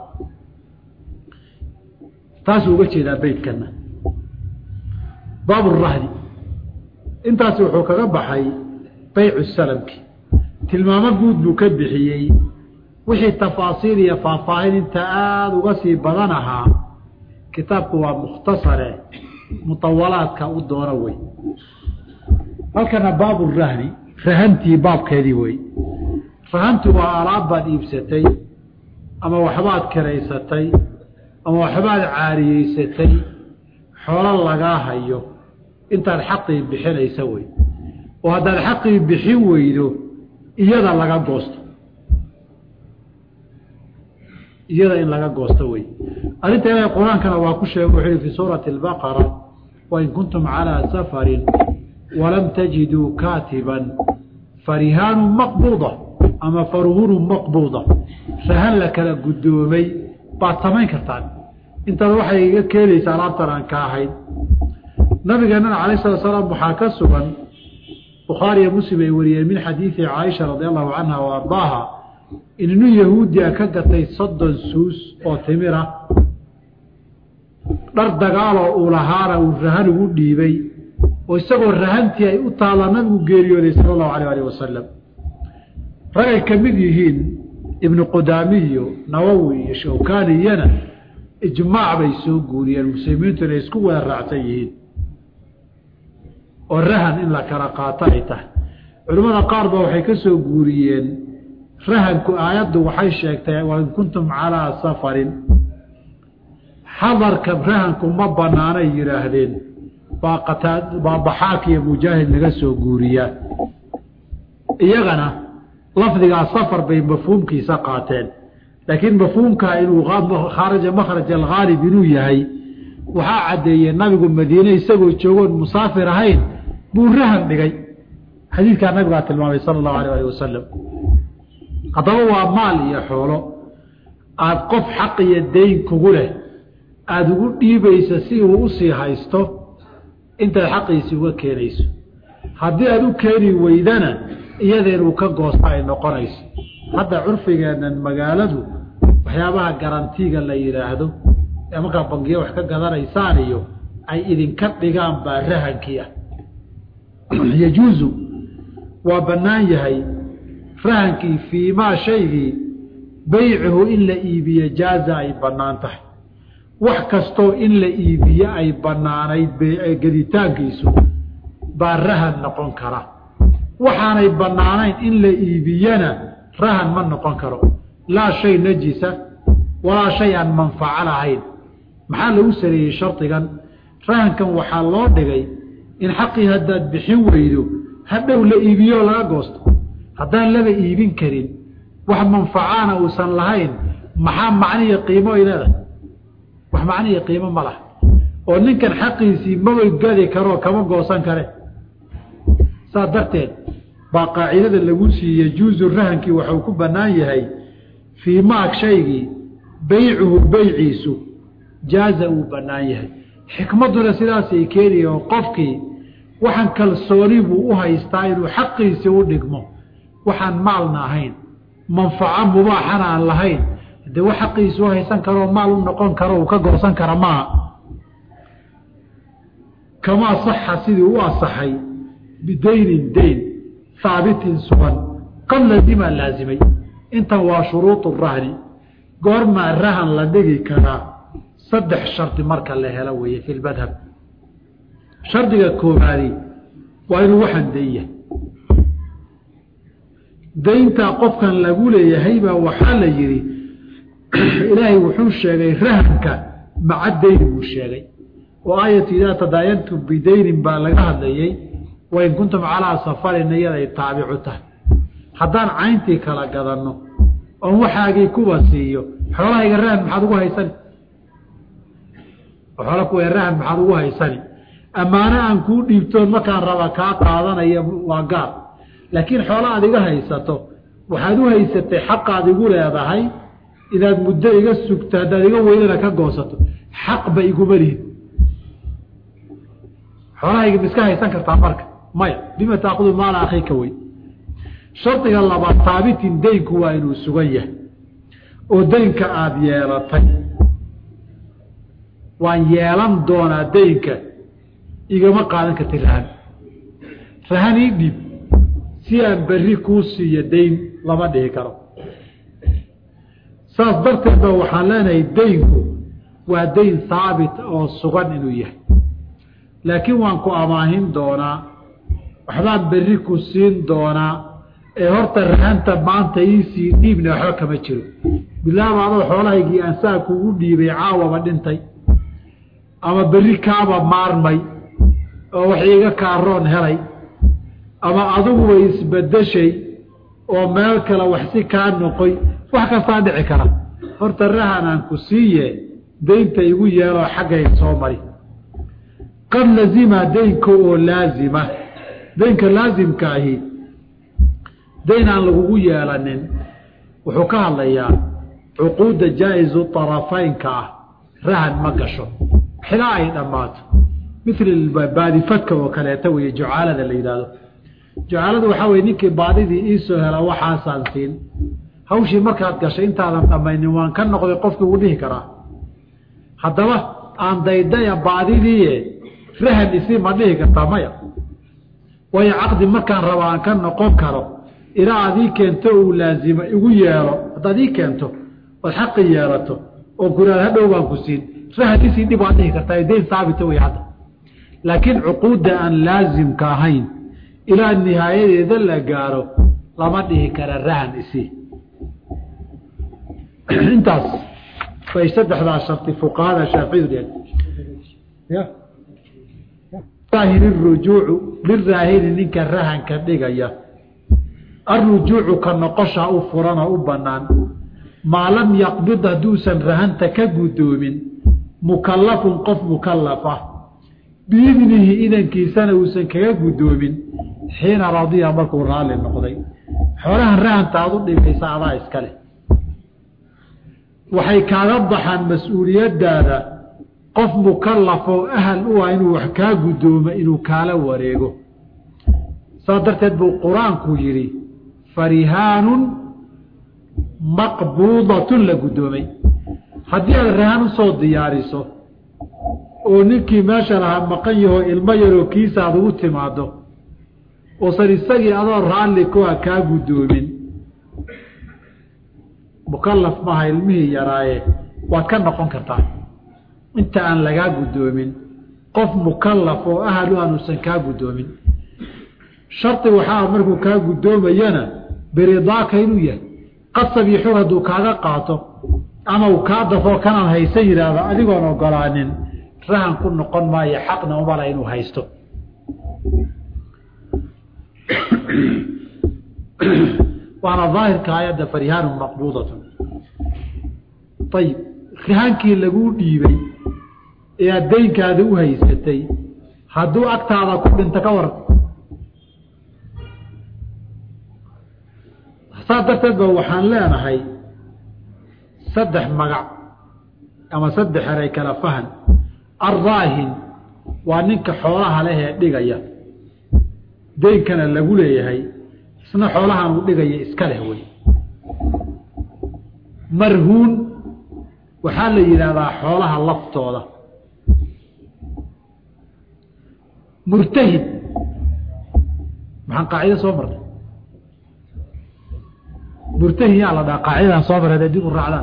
تاسو بشيء ذا بيت كنا باب الرهدي intaas wuxuu kaga baxay bay'u salamki tilmaamo guud buu ka bixiyay wixii tafaasiil iyo faahfaahin inta aad uga sii badanaha kitaabku waa mukhtasare mutawalaadka u doona way halkana baabu rahni rahantii baabkeedii way rahantu waa alaabad iibsatay ama waxbaad kireysatay ama waxbaad caariyeysatay xoolo laga hayo انت الحقي بحنيسه وي وهذا الحقي بحين ويدو iyada laga goosto iyada in laga goosto way arinta ay quraankana waa ku sheegay wuxuu fi suurati al-baqara wa in kuntum ala safarin wa lam tajidu katiban farihan maqbuda ama faruhun maqbuda sahan laka la gudoomay ba samayn kartaan inta waxay iga keenaysaa alaabtan ka ahayd نبينا عليه الصلاة والسلام محاكا سبا بخاري مسلم يوري من حديث عائشة رضي الله عنها وأرضاها إنه يهودي أكاكتي صد السوس أو ثمرة رد قالوا أولهارا والرهان وديبي ويستقوا الرهانتي أي أطالا نبو قيريو صلى الله عليه وسلم رأي كمديهين ابن قدامي نووي شوكاني ينا إجماع بيسوقوني المسلمين تنسكوا الرعتيين والرهن إلا كرقاطعته علماء قاربة وحي كسو قوريين رهنكو آيات وحي شاكتها وإن كنتم على سفر حضر كبرهنكو مبنانا يراهدين بضحاكي مجاهد لغسو قوريا إيغانا لفظي سفر بين مفهوم كي ساقاتين لكن مفهوم كإنه خارج مخرج الغالب إنه يهي وحا عدي النبي المدينة يساقوا يتشوقون مسافر هين بورهن دقي حديث كان النبي قاتل صلى الله عليه وسلم قطبوا مال يحوله aad qof xaq iyo deyn kugu leh aad ugu dhiibayso si uu u sii haysto inta xaqiisi uga keenayso haddii aad u keeni weydana iyadeen uu ka goosta ay noqonayso hadda curfigeenan magaaladu waxyaabaha garantiga la yiraahdo ee marka bangiyo wax ka gadanaysaan iyo ay idinka dhigaan baa rahankiia yajuusu waa bannaan yahay rahankii fii maa shaygii baycuhu in la iibiye jaaza ay bannaan tahay wax kastoo in la iibiye ay bannaanayd geditaankiisu baa rahan noqon kara waxaanay bannaanayn in la iibiyana rahan ma noqon karo laa shay najisa walaa shay aan manfaco lahayn maxaa lagu sareeyey shardigan rahankan waxaa loo dhigay in xaqii haddaad bixin weydo hadhow la iibiyo laga goosto haddaan laba iibin karin wax manfacaana uusan lahayn maxaa macnihi qiimo ay leedahay wax macnihi qiimo ma laha oo ninkan xaqiisii maba gadi karo kama goosan kare saa darteed baa qaacidada lagu siiyey juuzu rahankii waxuu ku bannaan yahay fii maag shaygii baycuhu bayciisu jaaza uu bannaan yahay xikmadduna sidaasay keenaya oo qofkii waxaan kalsooni buu u haystaa inuu xaqiisii u dhigmo waxaan maalna ahayn manfaco mubaaxana aan lahayn haddee wax xaqiisii u haysan karoo maal u noqon karo uu ka goosan kara maaha kamaa saxa sidii u asaxay bidaynin dayn haabitin sugan qad lazimaa laazimay intan waa shuruudu rahni goormaa rahan la dhigi karaa saddex shardi marka la helo weeye fi lmadhab shardiga koobaadi waa inuu waxaan dayn yahay dayntaa qofkan lagu leeyahay baa waxaa la yidhi ilaahay wuxuu sheegay rahanka maca dayni buu sheegay oo aayatu idaa tadaayantum bidaynin baa laga hadlayey wain kuntum calaa safarin iyaday taabicu tahay haddaan cayntii kala gadanno oon waxaagii kuba siiyo xoolahayga rahan maxaad ugu haysani xoola kuwa rahan maxaad ugu haysani ammaano aan kuu dhiibtoon markaan raba kaa qaadanaya waa gaar laakiin xoola aad iga haysato waxaad u haysatay xaqaad igu leedahay inaad muddo iga sugto haddaad iga weydana ka goosato xaqba iguma lihid xoolahayga miska haysan kartaa marka maya bima taakudu maala akhiika wey shardiga labaad haabitin daynku waa inuu sugan yahay oo daynka aada yeelatay waan yeelan doonaa daynka igama qaadan karti rahan rahan ii dhiib si aan berri kuu siiyo dayn lama dhihi karo saas darteed ba waxaan leenahay daynku waa dayn haabit oo sugan inuu yahay laakiin waan ku amaahin doonaa waxbaan berri ku siin doonaa ee horta rahanta maanta iisii dhiibna waxba kama jiro bilaaba adoo xoolahaygii aan saa kugu dhiibay caawaba dhintay ama berri kaaba maarmay oo wax iiga kaaroon helay ama adiguba isbedeshay oo meel kale wax si kaa noqoy wax kastaa dhici kara horta rahan aan ku siiye daynta igu yeeloo xaggay soo mari qad lazima daynka oo laazima daynka laazimka ahi dayn aan lagugu yeelanin wuxuu ka hadlayaa cuquudda jaa-izu طarafaynka ah rahan ma gasho xilaa ay dhammaato mil baadifadka oo kaleeta weeye jucaalada la yidhaahdo jucaalada waxaa weye ninkii baadidii iisoo hela waxaasaan siin hawshii markaad gashay intaadan dhammaynin waan ka noqday qofkii ugu dhihi karaa haddaba aan daydaya baadidiie rahan isii ma dhihi kartaa maya waayo caqdi markaan raba aan ka noqon karo ilaa aad ii keento uu laazima igu yeelo haddaad ii keento ood xaqi yeelato oo guraad hadhow baan ku siin rahan isii dhib waad dhihi kartaa dayn saabita wey hadda laakiin cuquudda aan laazimka ahayn ilaa nihaayadeeda la gaaro lama dhihi kara rahan isii intaas bay saddexdaa sharti fuqahada shaaficiyadu ya rujuucu liraahini ninka rahanka dhigaya arujuucu ka noqosha u furan oo u banaan maa lam yaqbid hadduusan rahanta ka gudoomin mukallafun qof mukallafa biidnihi idankiisana uusan kaga gudoomin xiina radiya markuu raalli noqday xoolahan rahanta aad u dhigaysa adaa iskale waxay kaaga baxaan mas-uuliyadaada qof mukallaf oo ahal u ah inuu wax kaa gudoomo inuu kaala wareego saa darteed buu qur-aanku yidhi farihaanun maqbuudatun la gudoomay haddii aad rahaan usoo diyaariso oo ninkii meesha lahaa maqan yaho ilmo yaroo kiisa aad ugu timaado oosan isagii adoo raalli kuwa kaa guddoomin mukallaf maaha ilmihii yaraaye waad ka noqon kartaa inta aan lagaa guddoomin qof mukallaf oo ahlu aanuusan kaa guddoomin sharti waxaa markuu kaa guddoomayana biridaaka inuu yahay qasab iyo xur hadduu kaaga qaato ama uu kaa dafoo kanaan haysan yidhaahdo adigoon ogolaanin rahan ku noqon maayo xaqna umala inuu haysto waana daahirka aayadda farihaanu maqbuudatun ayib rihaankii laguu dhiibay ee aad daynkaada u haysatay hadduu agtaada ku dhinto ka waran saas darteed ba waxaan leenahay saddex magac ama saddex eray kala fahan arraahin waa ninka xoolaha leh ee dhigaya daynkana lagu leeyahay isna xoolahan uu dhigaya iska leh wey marhuun waxaa la yidhaahdaa xoolaha laftooda murtahid maxaan qaacido soo marnay murtahid yaa la dhaha qaacidadan soo marray hadday dib u raacdaan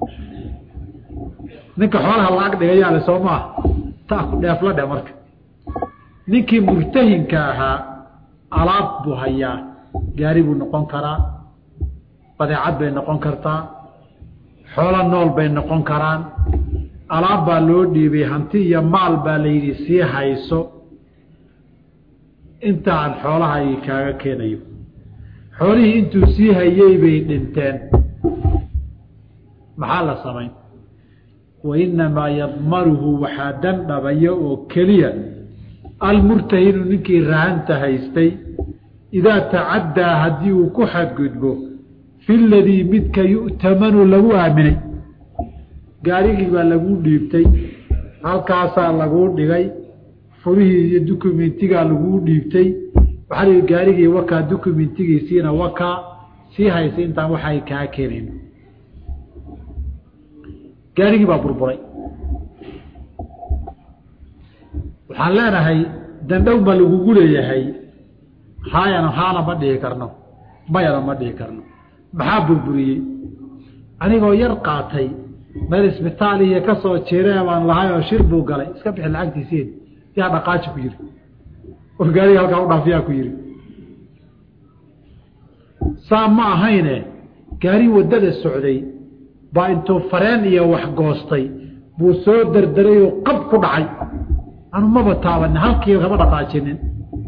ninka xoolaha la ag dhigayaa le soo maaha taa ku dheefla dhe marka ninkii murtahinka ahaa alaab buu hayaa gaari buu noqon karaa badeecad bay noqon kartaa xoolo nool bay noqon karaan alaab baa loo dhiibay hanti iyo maal baa la yidhi sii hayso intaan xoolaha ay kaaga keenayo xoolihii intuu sii hayey bay dhinteen maxaa la samayn wa inamaa yadmanuhu waxaa dandhabaya oo keliya almurtahinu ninkii rahanta haystay idaa tacaddaa haddii uu ku xadgudbo fi ladii midka yu'tamanu lagu aaminay gaarigii baa laguu dhiibtay halkaasaa laguu dhigay furihii iyo dukumentigaa laguu dhiibtay waxaa lii gaarigii wakaa dukumentigiisiina wakaa sii haysay intaan waxay kaa keenayn gaarigii baa burburay waxaan leenahay dandhow ma lagugu leeyahay haayana haana ma dhihi karno mayana ma dhihi karno maxaa burburiyey anigoo yar qaatay meel isbitaaliya ka soo jeeree baan lahay oo shir buu galay iska bixi lacagtiisiin yaa dhaqaaji ku yiri oo gaariga halkaa u dhaafiyaa ku yiri saa ma ahayne gaari waddada socday baa intuu fareen iyo wax goostay buu soo dardaray oo qab ku dhacay anu maba taabanni halkii kama dhaqaajinin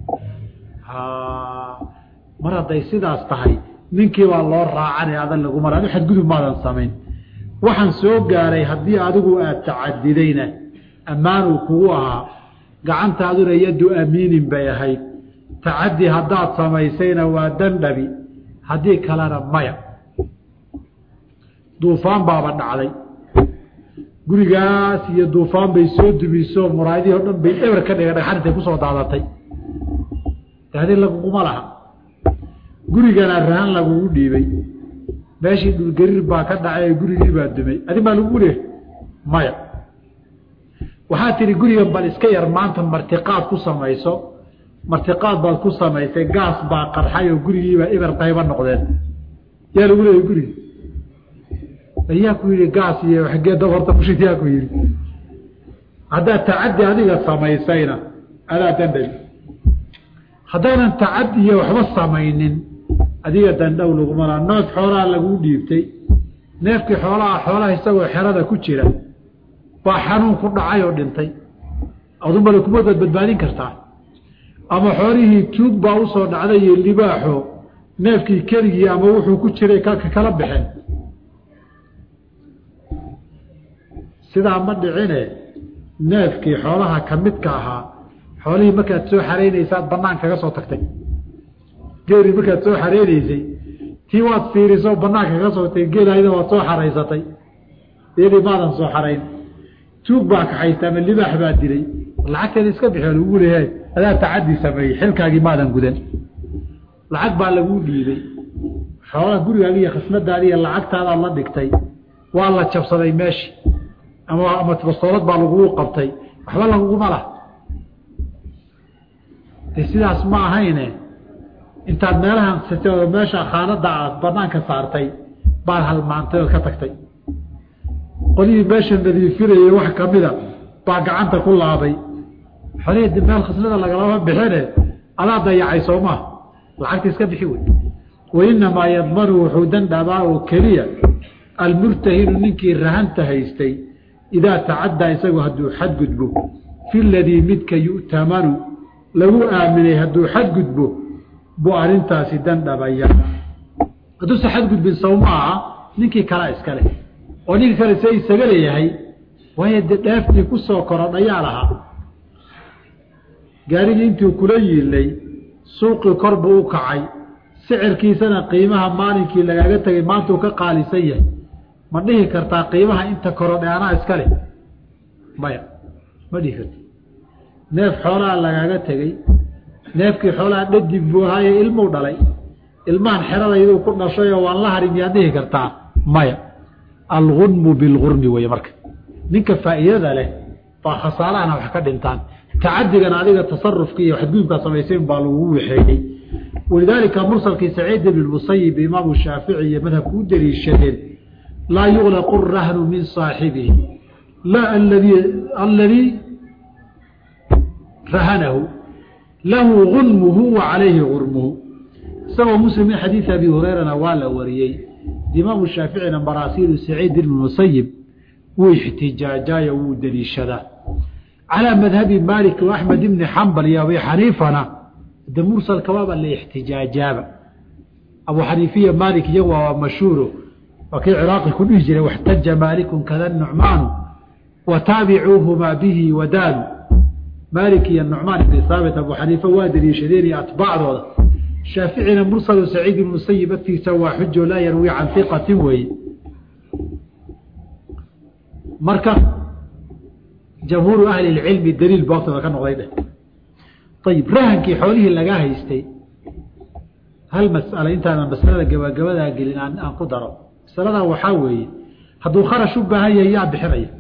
mar hadday sidaas tahay ninkii baa loo raacanay adan lagu mara adu xadgudub maadan samayn waxaan soo gaaray haddii adigu aad tacadidayna ammaanuu kugu ahaa gacantaaduna yaddu amiinin bay ahayd tacaddi haddaad samaysayna waa dandhabi haddii kalena maya duufaan baaba dhacday gurigaas iyo duufaan bay soo dubiso muraayadihii o dhan bay eber ka dhiga dhagxan intay kusoo daadatay tahdi laguguma laha gurigana rahan lagugu dhiibay meeshii dhulgariir baa ka dhacay gurigii baa dumay adin baa lagugu leehay maya waxaa tihi gurigan bal iska yar maanta martiqaad ku samayso martiqaad baad ku samaysay gaas baa qarxay oo gurigiibaa eber qayba noqdeen yaa lagu leeyahy gurigi ayaa ku yidhi gaas iyo waxgee dab horta mushid yaa ku yidhi haddaad tacaddi adiga samaysayna adaa dandhabi haddaynan tacaddi iyo waxba samaynin adiga dandhow laguma laha nood xoolaha laguu dhiibtay neefkii xoolaha xoolaha isagoo xerada ku jira baa xanuun ku dhacay oo dhintay adunbale kumood waad badbaadin kartaa ama xoolihii tuug baa usoo dhacday iyo libaaxo neefkii keligii ama wuxuu ku jiray kala baxeen sidaa ma dhicine neefkii xoolaha ka midka ahaa xoolihii markaad soo xaraynaysaad banaan kaga soo tagtay geeri markaad soo xaraynaysay tii waad fiiriso banaanka kaga soo tagtay geelahayda waad soo xaraysatay iyadii maadan soo xarayn tuug baa kaxaysta ama libaax baa dilay lacagteeda iska bixi lagu leeyahay adaa tacaddi sameeyey xilkaagii maadan gudan lacag baa laguu dhiibay xoolaha gurigaaga iyo khasnadaada iyo lacagtaadaad la dhigtay waa la jabsaday meeshii ama ama bastoolad baa lagugu qabtay waxba laguguma lah dee sidaas ma ahayne intaad meelahan sitay oo meesha khaanada aad banaanka saartay baad halmaantay oo ka tagtay qolihii meesha nadiifinayay wax kamida baa gacanta ku laabay xoriyadii meel khaslada lagalama bixine adaa dayacay soomaa lacagta iska bixi wey wainamaa yadmanu wuxuu dandhabaa oo keliya almurtahinu ninkii rahanta haystay idaa tacaddaa isagu hadduu xadgudbo fi ladii midka yu'tamanu lagu aaminay hadduu xadgudbo buu arrintaasi dandhabaya hadduuse xadgudbin sawmaaha ninkii kalaa iska leh oo ninka kale se isaga leeyahay waayo dee dheeftii ku soo korodhayaa lahaa gaarigii intuu kula yiilay suuqii kor buu u kacay sicirkiisana qiimaha maalinkii lagaaga tegay maantuu ka qaalisan yahay ma dhihi kartaa qiimaha inta korodhay anaa iska leh maya ma dhihi karti neef xoolaha lagaaga tegey neefkii xoolaha dhadig buu ahaaye ilmuu dhalay ilmahan xeradayaduu ku dhashayoo waan la harin miyaad dhihi kartaa maya algunmu bilgurmi weye marka ninka faa'iidada leh baa khasaarahana wax ka dhintaan tacadigana adiga tasarufkii iyo xadgudubkaa samaysayn baa lagugu wexeeyey walidaalika mursalkii saciid ibn musayib imaamu shaafici iyo madhabku u daliishadeen laa yuglaqu rahnu min saaxibihi laa aladii aladii rahanahu lahu gunmuhu wa calayhi gurmuhu isagoo muslim min xadiidi abi hureyrana waa la wariyey imaamu shaaficina maraasiilu saciid ibn musayib wuu ixtijaajaaya wuu daliishadaa calaa madhabi maalik wa axmed ibni xambal iyo abi xaniifana de mursalka waaba la ixtijaajaaba abu xaniifiya maalik iyagu waa mashhuuro waa kii ciraaqi ku dhihi jiray waxtaja maalikun kada nucmaanu wa taabicuuhumaa bihi wadaanu maalik iyo nucmaan ibni haabit abu xaniifa waa daliishadeen iyo atbaacdooda shaaficina mursalu saciid ibn musayib agtiisa waa xujo laa yarwi can hiqatin weeye marka jamhuuru ahli lcilmi daliil boogtada ka noqday dheh ayib rahankii xoolihii lagaa haystay hal mas'ala intaanan masalada gabagabadaa gelin aan aan ku daro masaladaa waxaa weeye hadduu kharash u baahan yahay yaa bixinaya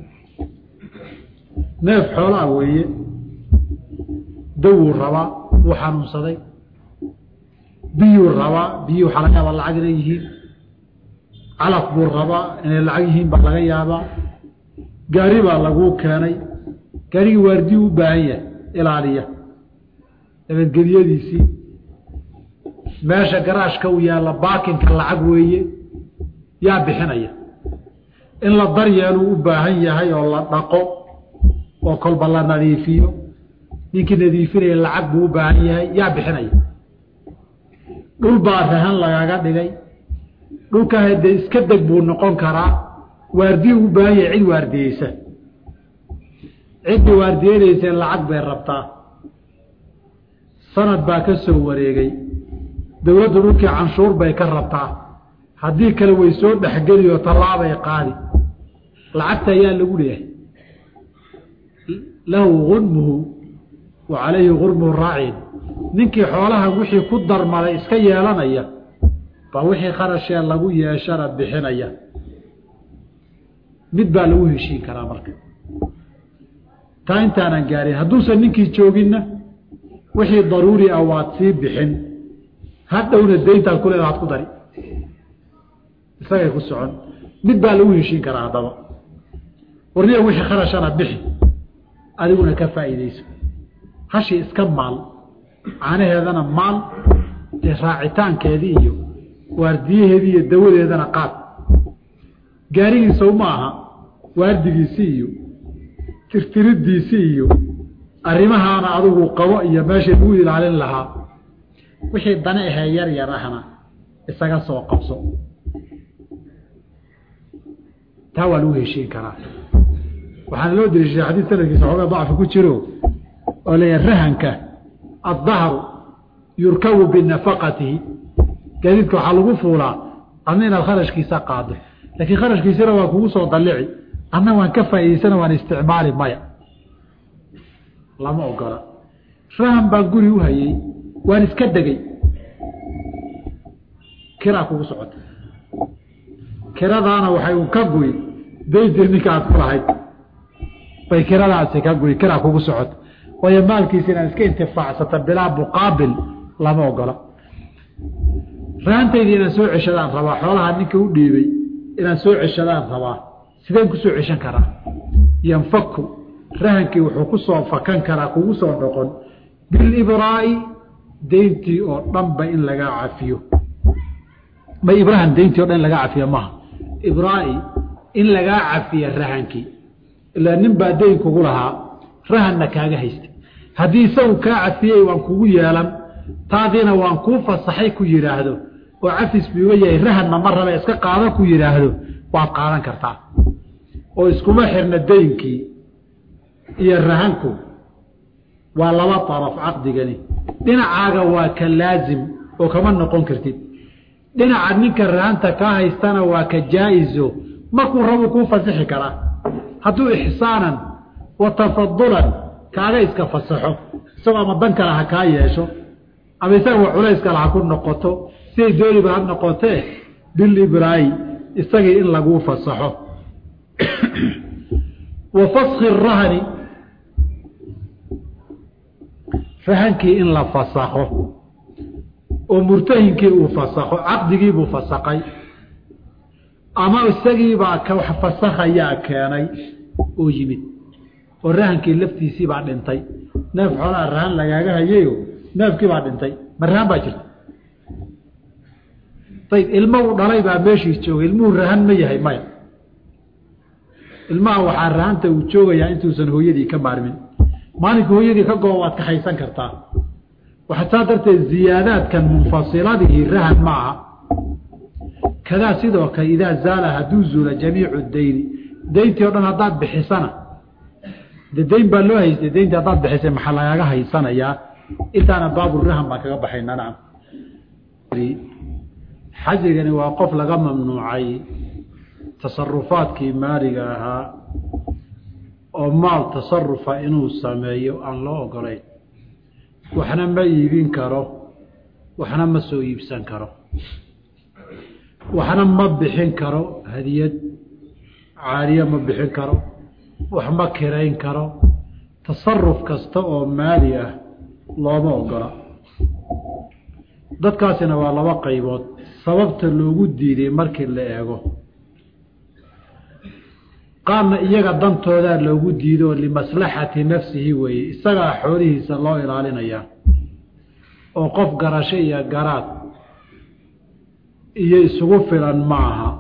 neef xoolaa weeye dawuu rabaa wuu xanuunsaday biyuu rabaa biyuu waxaa laga yaabaa lacag inay yihiin calaf buu rabaa inay lacag yihiin baa laga yaabaa gaari baa laguu keenay gaarigii waardiyu u baahan yahay ilaaliya nabadgelyadiisii meesha garaashka uu yaalla baakinka lacag weeye yaa bixinaya in la daryeeluu u baahan yahay oo la dhaqo oo kolba la nadiifiyo ninkii nadiifinaya lacag buu u baahan yahay yaa bixinaya dhul baa rahan lagaaga dhigay dhulka hadee iska deg buu noqon karaa waardiyu u baahan yahay cid waardiyeysa ciddii waardiyeynaysa lacag bay rabtaa sanad baa ka soo wareegay dowladdu dhulkii canshuur bay ka rabtaa haddii kale way soo dhexgeli oo tallaabay qaadi lacagta ayaa lagu leeyahay lahu gunmuhu wa calayhi gurmuhu raacin ninkii xoolaha wixii ku darmaday iska yeelanaya baa wixii kharashee lagu yeeshana bixinaya mid baa lagu heshiin karaa marka taa intaanan gaarin hadduusan ninkii jooginna wixii daruuri ah waad sii bixin hadhowna dayntaad ku leedaad ku dari isagay ku socon mid baa lagu heshiin karaa haddaba warniya wixii kharashana bixi adiguna ka faa'iidayso hashii iska maal caanaheedana maal dee raacitaankeedii iyo waardiyaheedii iyo dawadeedana qaad gaarigiisaw ma aha waardigiisii iyo tirtiridiisii iyo arrimahaana adigu qabo iyo meeshay lagu ilaalin lahaa wixii dana ahee yar yar ahna isaga soo qabso taa waa lagu heshiin karaa waxaana loo deliishaday xadiis sanadkiisa xoogaa dacfi ku jiro oo leeyahay rahanka addahru yurkabu binafaqatihi gaadiidka waxaa lagu fuulaa adna inaad kharashkiisa qaado laakiin kharashkiisana waa kugu soo dallici adna waan ka faa'iidaysana waan isticmaali maya lama ogola rahan baan guri u hayey waan iska degay kiraa kugu socota kiradaana waxay u ka goy daydii ninka aad ku lahayd bay kiradaasi ka goy kira kugu socod way maalkiisina iska intifaacsata bilaa muqaabil lama ogola raantaydi inaan soo ceshadaan rabaa xoolaha ninka u dhiibay inaan soo ceshadaan rabaa sideen ku soo ceshan karaa yanfaku rahankii wuxuu ku soo fakan karaa kugu soo noqon bil ibraa'i deyntii oo dhanba in laga cafiyo ma ibrahan deyntii oo dhan laga cafiyo ma ibraa'i in laga cafiyo rahankii ila nin baa deyn kugu lahaa rahanna kaaga haystay hadii isagu ka cafiyay waan kugu yeelan taadina waan ku fasaxay ku yiraahdo oo cafis biyo yahay rahanna mar raba iska qaado ku yiraahdo waa qaadan kartaa oo iskuma xirna deynkii iyo rahanku waa laba taraf aqdigani dhinacaaga waa ka laazim oo kama noqon kartid dhinaca ninka rahanta ka haystana waa ka jaa'izo markuu rabo ku fasaxi karaa hadduu ihsaanan wa tafaddulan kaaga iska fasaxo isagoo ama dan kale ha kaa yeesho ama isagoo culays kale ha ku noqoto si dooniba ha noqotee bil ibraay isagii in lagu fasaxo wa fasakh ar-rahni rahankii in la fasaxo oo murtahinkii uu fasaxo aqdigii buu fasaxay ama isagii baa ka wax fasaxaya keenay oo yimid oo rahankii laftiisii baa dhintay neef xoolaha rahan lagaaga hayeeyo neefkii baa dhintay marhaan baa jirta tayib ilmuhu dhalay baa meeshii joogay ilmuhu rahan ma yahay maya ilmaha waxaa rahanta uu joogayaa intuusan hooyadii ka maarmin maalinka hooyadii ka goo waad ka haysan kartaa waxaa darteed ziyaadaadkan munfasiladii rahan maaha kadaa sidoo kale idaa zaala hadduu zuula jamiicu dayni dayntii oo dhan haddaad bixisana de dayn baa loo haystay dayntii haddaad bixisay maxaa lagaaga haysanayaa intaana baaburahan baan kaga baxayna nacam xajrigani waa qof laga mamnuucay tasarufaadkii maaliga ahaa oo maal tasarufa inuu sameeyo aan loo ogolayn waxna ma iibin karo waxna ma soo iibsan karo waxna ma bixin karo hadiyad caariya ma bixin karo wax ma kirayn karo tasarruf kasta oo maali ah looma ogola dadkaasina waa laba qaybood sababta loogu diiday markii la eego qaarna iyaga dantooda loogu diido limaslaxati nafsihi weeye isagaa xoolihiisa loo ilaalinaya oo qof garasho iyo garaad iyo isugu filan ma aha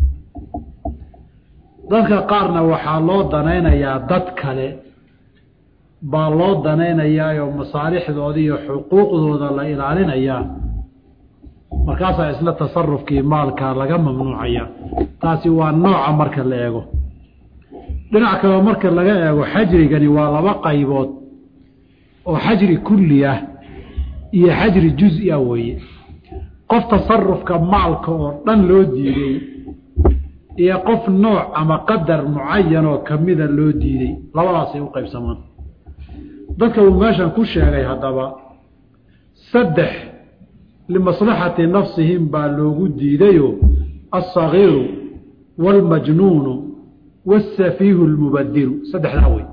dadka qaarna waxaa loo danaynayaa dad kale baa loo danaynayaa oo masaalixdooda iyo xuquuqdooda la ilaalinayaa markaasaa isla tasarufkii maalka laga mamnuucaya taasi waa nooca marka la eego dhinac kale marka laga eego xajrigani waa laba qaybood oo xajri kulli ah iyo xajri juz'i ah weeye qof tasarufka maalka oo dhan loo diiday iyo qof nooc ama qadar mucayan oo kamida loo diiday labadaas ay u qaybsamaan dadka uu meeshan ku sheegay haddaba saddex limaslaxati nafsihim baa loogu diidayo as-saghiru wal-majnuunu والسفيه المبدل صدح الأول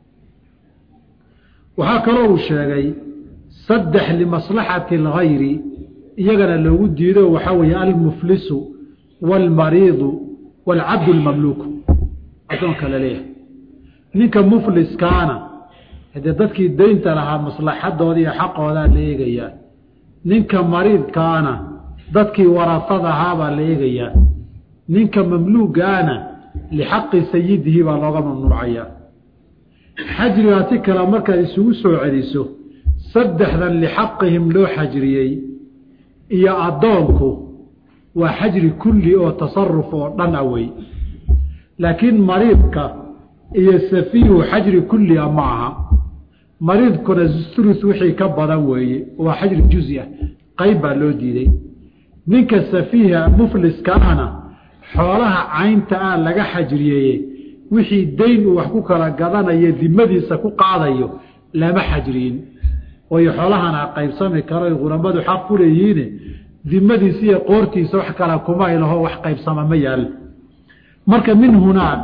وهكذا هو الشيء صدح لمصلحة الغير يقول لو وديده وحوي المفلس والمريض والعبد المملوك أتونك لليه نيك مفلس كان هذا ذاتك الدين لها مصلحة دورية حق ولا ليغيا نيك مريض كان ذاتك ورثتها ليغيا نيك مملوك كان لحق سيده بلغة ممنوعية حجرياتك لمرك يسوس وعريسه صدحنا لحقهم لو حجريي إيا أدونكو وحجر كل أو تصرف ونوي لكن مريضك إيا سفيه حجر كل معها مريضك نزلثلث وحي كبضوي وحجر جزية قيبا لو ديدي منك السفيه مفلس كأنا xoolaha caynta ah laga xajriyay wixii deyn uu wax ku kala gadanayo dimadiisa ku qaadayo lama xajriin oo xoolahana qaybsami karo quramadu xaq ku leeyihiin dimadiisa iyo qoortiisa wax kala kuma ilaho wax qaybsama ma yaal marka min huna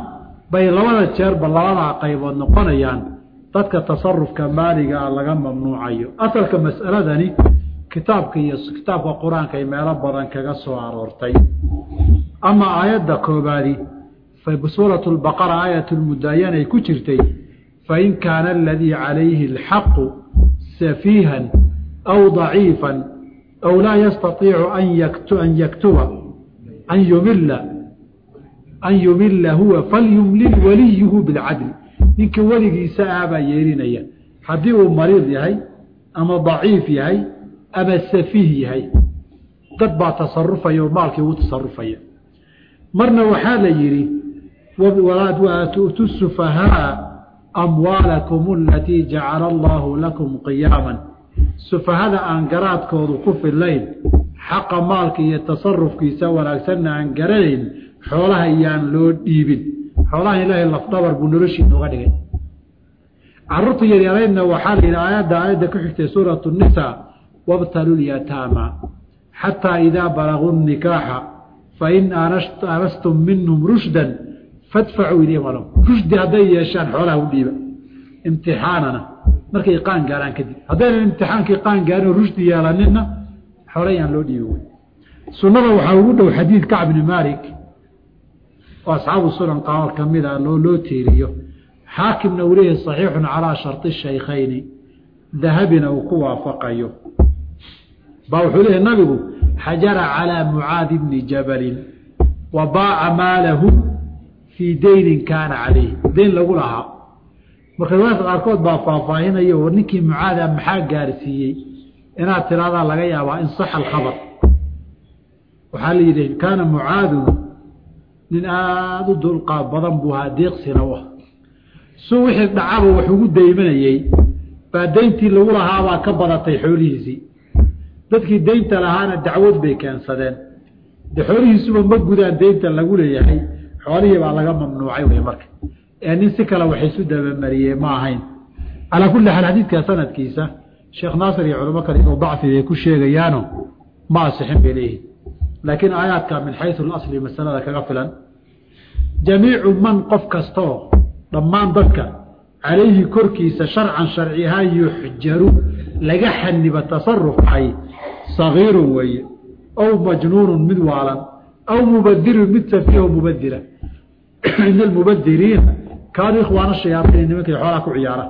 bay labada jeer ba labada qaybood noqonayaan dadka tasarrufka maaliga laga mamnuucayo asalka mas'aladani kitaabka iyo kitaabka quraanka ay meelo badan kaga soo aroortay ama aayada koobaadi fa suratul baqara ayatul mudayana ay ku jirtay fa in kana alladhi alayhi alhaq safihan aw da'ifan aw la yastati'u an yaktu an yaktuba an yumilla an yumilla huwa falyumlil waliyuhu bil 'adl ninka waligiisa aaba yeerinaya hadii uu mariid yahay ama daciif yahay ama safiih yahay dad baa tasarrufayo maalkii uu tasarrufaya marna waxa la yiri walaad waatu sufaha amwalakum allati ja'ala Allah lakum qiyaman sufahada aan garaadkoodu ku filayn xaq maalkii iyo tasarrufkiisa wanaagsan aan garayn xoolaha yaan loo dhiibin xoolaha ilaahay lafdabar buu noloshii uga dhigay carruurta yaryarayna waxa la yiraahdaa aayada aayada ku xigtay suuratu nisaa وابتلوا اليتامى حتى إذا بلغوا النكاح فإن آنستم منهم رشدا فادفعوا إليهم ولهم رشد هذا يشان حوله وديبا امتحاننا مركي قان قاران كدي هذا الامتحان كي قان قاران رشد يالاننا حوليا لو ديبا سنة وحاولوا حديث كعب بن مالك وأصحاب السنة قال كمذا لو لو تيريو حاكم نوليه صحيح على شرط الشيخين ذهبنا وقوى فقيه باوحوله النبي حجر على معاذ بن جبل وباع ماله في دين كان عليه دين لو لها markaa qaarkood baa faahfaahinayo ninkii mucaada maxaa gaarsiiyay ina tirada laga yaabo in sax al khabar waxa la yiri kana mucaadu min aadu dulqa badan buu hadeeqsina wax soo wixii dhacaba wuxuu ugu daymanayay baadayntii lagu lahaa baa ka badatay xoolihiisii dadkii deynta lahaana dacwad bay keensadeen xoolihiisuba ma gudaan deynta lagu leeyahay xoolihii baa laga mamnuucay way marka ee si kala waxay su daba mariyay ma ahayn ala kulli hal hadidka sanadkiisa sheekh naasir iyo culimo kale oo dacfiga ku sheegayaano ma saxin bileey laakiin aayaadka min haythu al-asli masalada kaga filan jamii'u man qof kasto dhamaan dadka عليه كركيس شرعا شرعها يحجر لغا حنب تصرف اي صغير وي او مجنون مدوالا او مبذر متفيه مبذرة ان المبذرين كانوا اخوان الشياطين مثل حوالك عيارة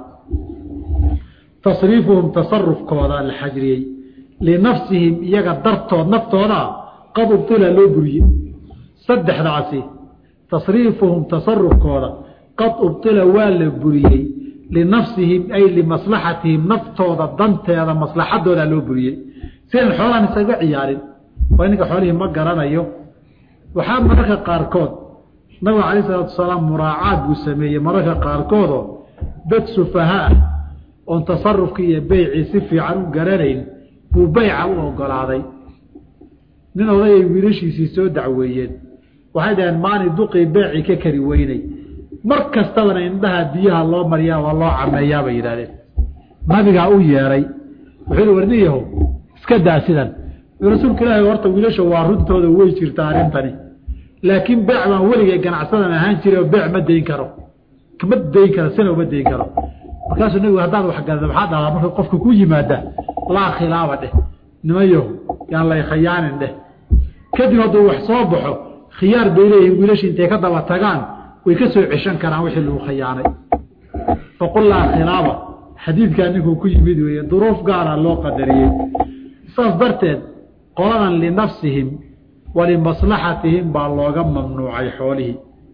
تصريفهم تصرف قوضاء الحجري لنفسهم يقدرتوا نفتونا قد ابتلى لوبري صدح رعسي تصريفهم تصرف قوضاء قد ابتلى والبريي لنفسهم أي لمصلحتهم نفتوضا دانتيدا مصلحتودا لو بريي سين خولان isaga ciyaarin waa inka xoolihi ma garanayo waxa marka qaarkood nabi cali sallallahu alayhi wasallam muraacaad buu sameeyay marka qaarkood dad sufaha oo tasarrufki iyo bayci si fiican u garanayn buu bayca u ogolaaday nin oday wiilashiisii soo dacweeyeen waxay dhahan maani duqi bayci ka kari weynay markastana indhaha biyaha loo mariyaa waa loo cameeyaa bay yiraahdeen nabiga u yeeray wuxuu wardiyaho iska daasidan rasuulka ilaahay horta wiilasha waa runtooda way jirtaa arintani laakiin baac baan weliga ganacsadan ahaan jiray baac ma deyn karo kama deyn karo sina ma deyn karo markaas nabigu haddaan wax gaado waxa dhalaa marka qofku ku yimaada la khilaaba dheh nimayo yaan la khiyaanin dheh kadib haduu wax soo baxo khiyaar beelay wiilasha intee ka daba tagaan way ka soo cishan karaan wixii lagu khiyaanay faqul la khilaaba xadiidkan ninkuu ku yimid weeye duruuf gaara loo qadariyay saas darteed qoladan li nafsihim wa li maslahatihim baa looga mamnuucay xoolihi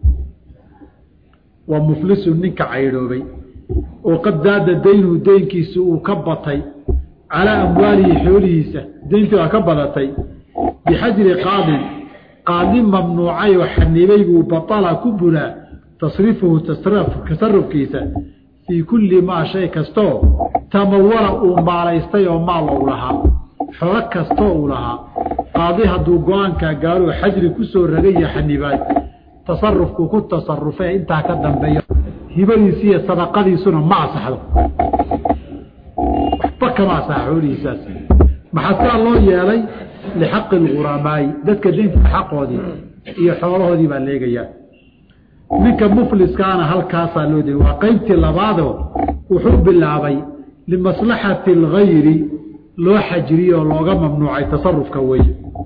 wa muflisu ninka cayroobay oo qad zaada daynu deynkiisu uu ka batay ala amwaalihi xoolihiisa deyntu ka badatay bihajri qaadin qaadi mamnuucay oo xanibaygu batala kubula tasrifuhu tasrif kasarruf kiisa fi kulli ma shay kasto tamawara oo maalaystay oo maal u lahaa xoolo kasto u lahaa qaadi haduu go'aanka gaaro xajri ku soo ragay xanibay tasarrufku ku tasarrufay inta ka dambeeyo hibadiisa sadaqadiisuna ma saxdo fakama saxuuriisas maxaa loo yeelay لحق الغرماء dadka deynta xaqoodii iyo xoolahoodii baa leegayaa منك مفلس كان هل كاسا لودي وقيمت لبعضه وحب اللعبي لمصلحة الغير لو حجري ولو ممنوع تصرف كوي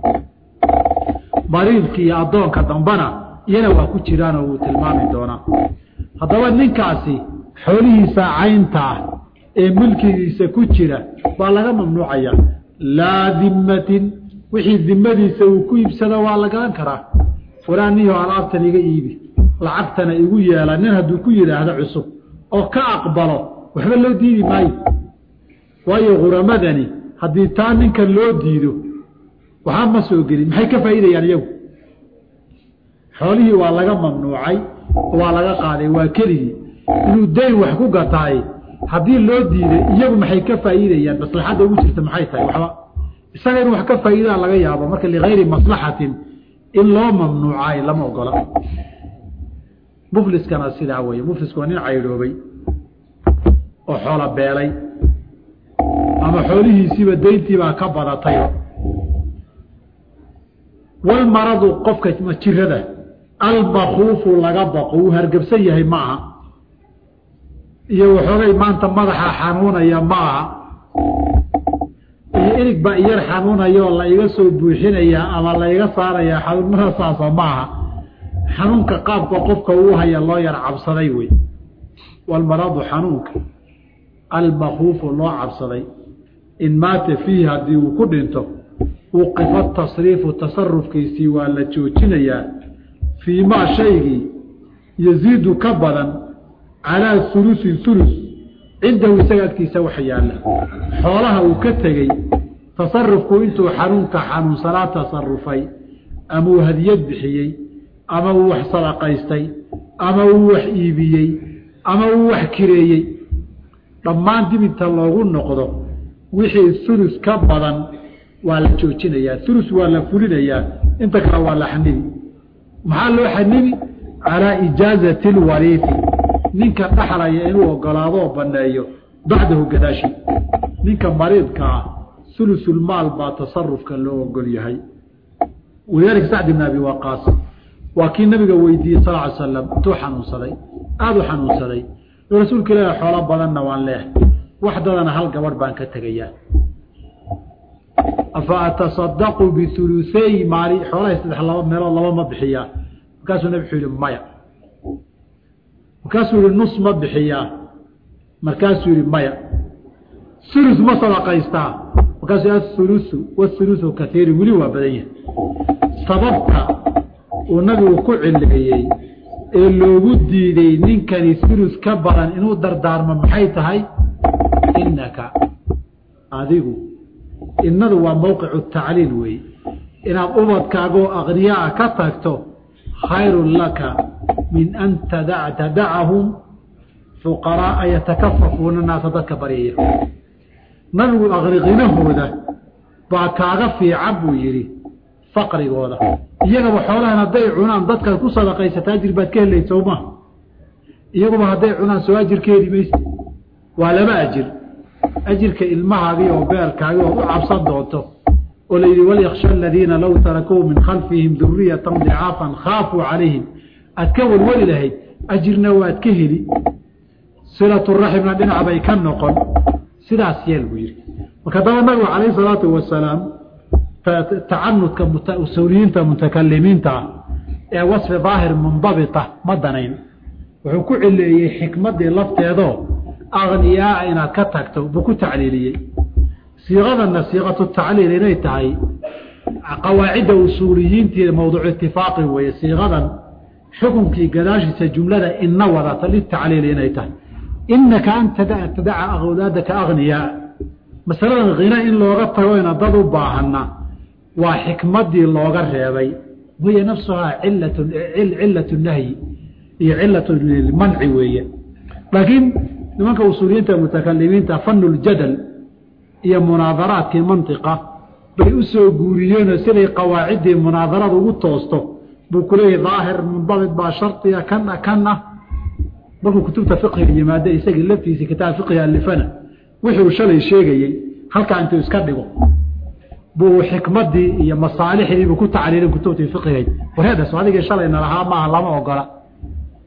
مريضك يا أدونك دنبنا ينوى كتيرانا وتلمامي دونا هذا ننكاسي حوله ساعين تا ملكي سكتيرا بلغا ممنوعيا لا ذمة وحي الذمة سوكوي بسنة وعلى كرا فرانيه على عبتنا يجيبي لعبتنا يقول يا لأنها دوكوي هذا عصب أو كأقبله وحنا لو ديدي ماي وايو غرمدني هدي تانين كان لو ديدو waxaa ma soo gelin maxay ka faa'iidayaan iyagu xoolihii waa laga mamnuucay waa laga qaaday waa keligi inuu day wax ku gataay hadii loo diiday iyagu maxay ka faa'iidayaan maslaxada ugu jirta maxay tahay waxba isaga inuu wax ka faa'iidaa laga yaabo marka li ghayri maslahatin in loo mamnuucay lama ogola muflis kana sidaa way muflis waa nin cayroobay oo xoola beelay ama xoolihiisiiba dayntii baa ka badatay والمرض قفك مجرده البخوف لغبقو هرغبسيه معها iyo waxoogay maanta madaxa xanuunaya maaha iyo irig ba yar xanuunayo la iga soo buuxinaya ama la iga saaraya xanuunada saasa maaha xanuunka qaabka qofka uu haya loo yar cabsaday way wal marad xanuunka al bakhuf loo cabsaday in maata fiha di uu ku dhinto وقف التصريف والتصرف كيسي ولا جوجينيا فيما شيء يزيد كبرا على ثلث ثلث عنده سجد كيسا وحياله حولها وكتغي تصرفكو انتو حنونك حنون صلاة تصرفي امو هديد بحيي امو وح صدقايستي امو وح ايبيي امو وح كريي ضمان دي بنت لوغو نقدو وحي ثلث كبرا ولا جوجينيا ثلث ولا فلينيا انت كلا ولا حنبي maxaa loo xanimi ala ijaazati alwarith ninka dhaxlaya inuu ogolaado baneeyo bacdahu gadaashi ninka mareedka sulusul maal ba tasarrufka loo ogol yahay weerik Sa'd ibn Abi Waqqas wakiin nabiga weydiiyay sallallahu alayhi wasallam tu xanuunsaday aadu xanuunsaday rasuulka ilaahay xoolo badan waan leeyahay waxdadana hal gabar baan ka tagayaa أفأتصدق بثلثي مالي حوالي يستدح الله ميلا الله ما بحياه وكاسو نبحي للمايا وكاسو للنص ما بحياه مركاسو للمايا ثلث ما صدق يستا وكاسو الثلث والثلث كثير وليوا بديه صببت ونبي وكوع اللي اللي ودي لي ننكن الثلث كبرا إنه دردار من محيطهاي إنك عذيبه إنه هو موقع التعليل وي إن أبوض كاغو أغنياء كتاكتو خير لك من أن تدع تدعهم فقراء يتكففون الناس ذاك بريه نلو أغرقينه ذا باكاغ في عبو يري فقري هذا يجب حولها نديعون أن ذاتك الكسر قيسة تاجر باتكين اللي يتوما يجب هديعون أن سواجر كيري ميس ولا ما أجر أجرك المعاقي وبيرك وعبصد دوته وليلي وليخشى الذين لو تركوا من خلفهم ذرية ضعافا خافوا عليهم أتكون وللهي أجرنا وأتكهلي صلة الرحم لدينا عبي كان نقل سلاس يلوير وكذا النبي عليه الصلاة والسلام تعنت كمسؤولين متكلمين تا وصف ظاهر منضبطة مدنين وحكو اللي حكمة دي لفت يدو أغنياء إنا كتاكتو بكو تعليلي صيغة صيغة التعليل إنay tahay قواعد أصوليين تي موضوع اتفاقي وهي صيغة حكمكي قداشي جملة إن وضعت للتعليل إنay tahay إنك أنت تدعى أولادك أغنياء مثلا غناء إن لوغة وين ضدوا باهنا وحكمة دي لوغة ريبي وهي نفسها علة, علة النهي هي علة المنع وهي لكن لمنك أصوليين المتكلمين تفن الجدل هي مناظرات في منطقة بيؤسوا قوريون سلي قواعد مناظرات وطوسته بكله ظاهر منضبط بشرطية كنا كنا بكو كتبت فقه اليمادة يسجل لفتي في كتاب فقه اللفنة وحي وشلي شيء هل كان أنت يسكبه بو حكمة دي هي مصالح دي بكو تعليل كتبت فقه وهذا سؤالك إن شاء الله إن لها ما الله ما وقرأ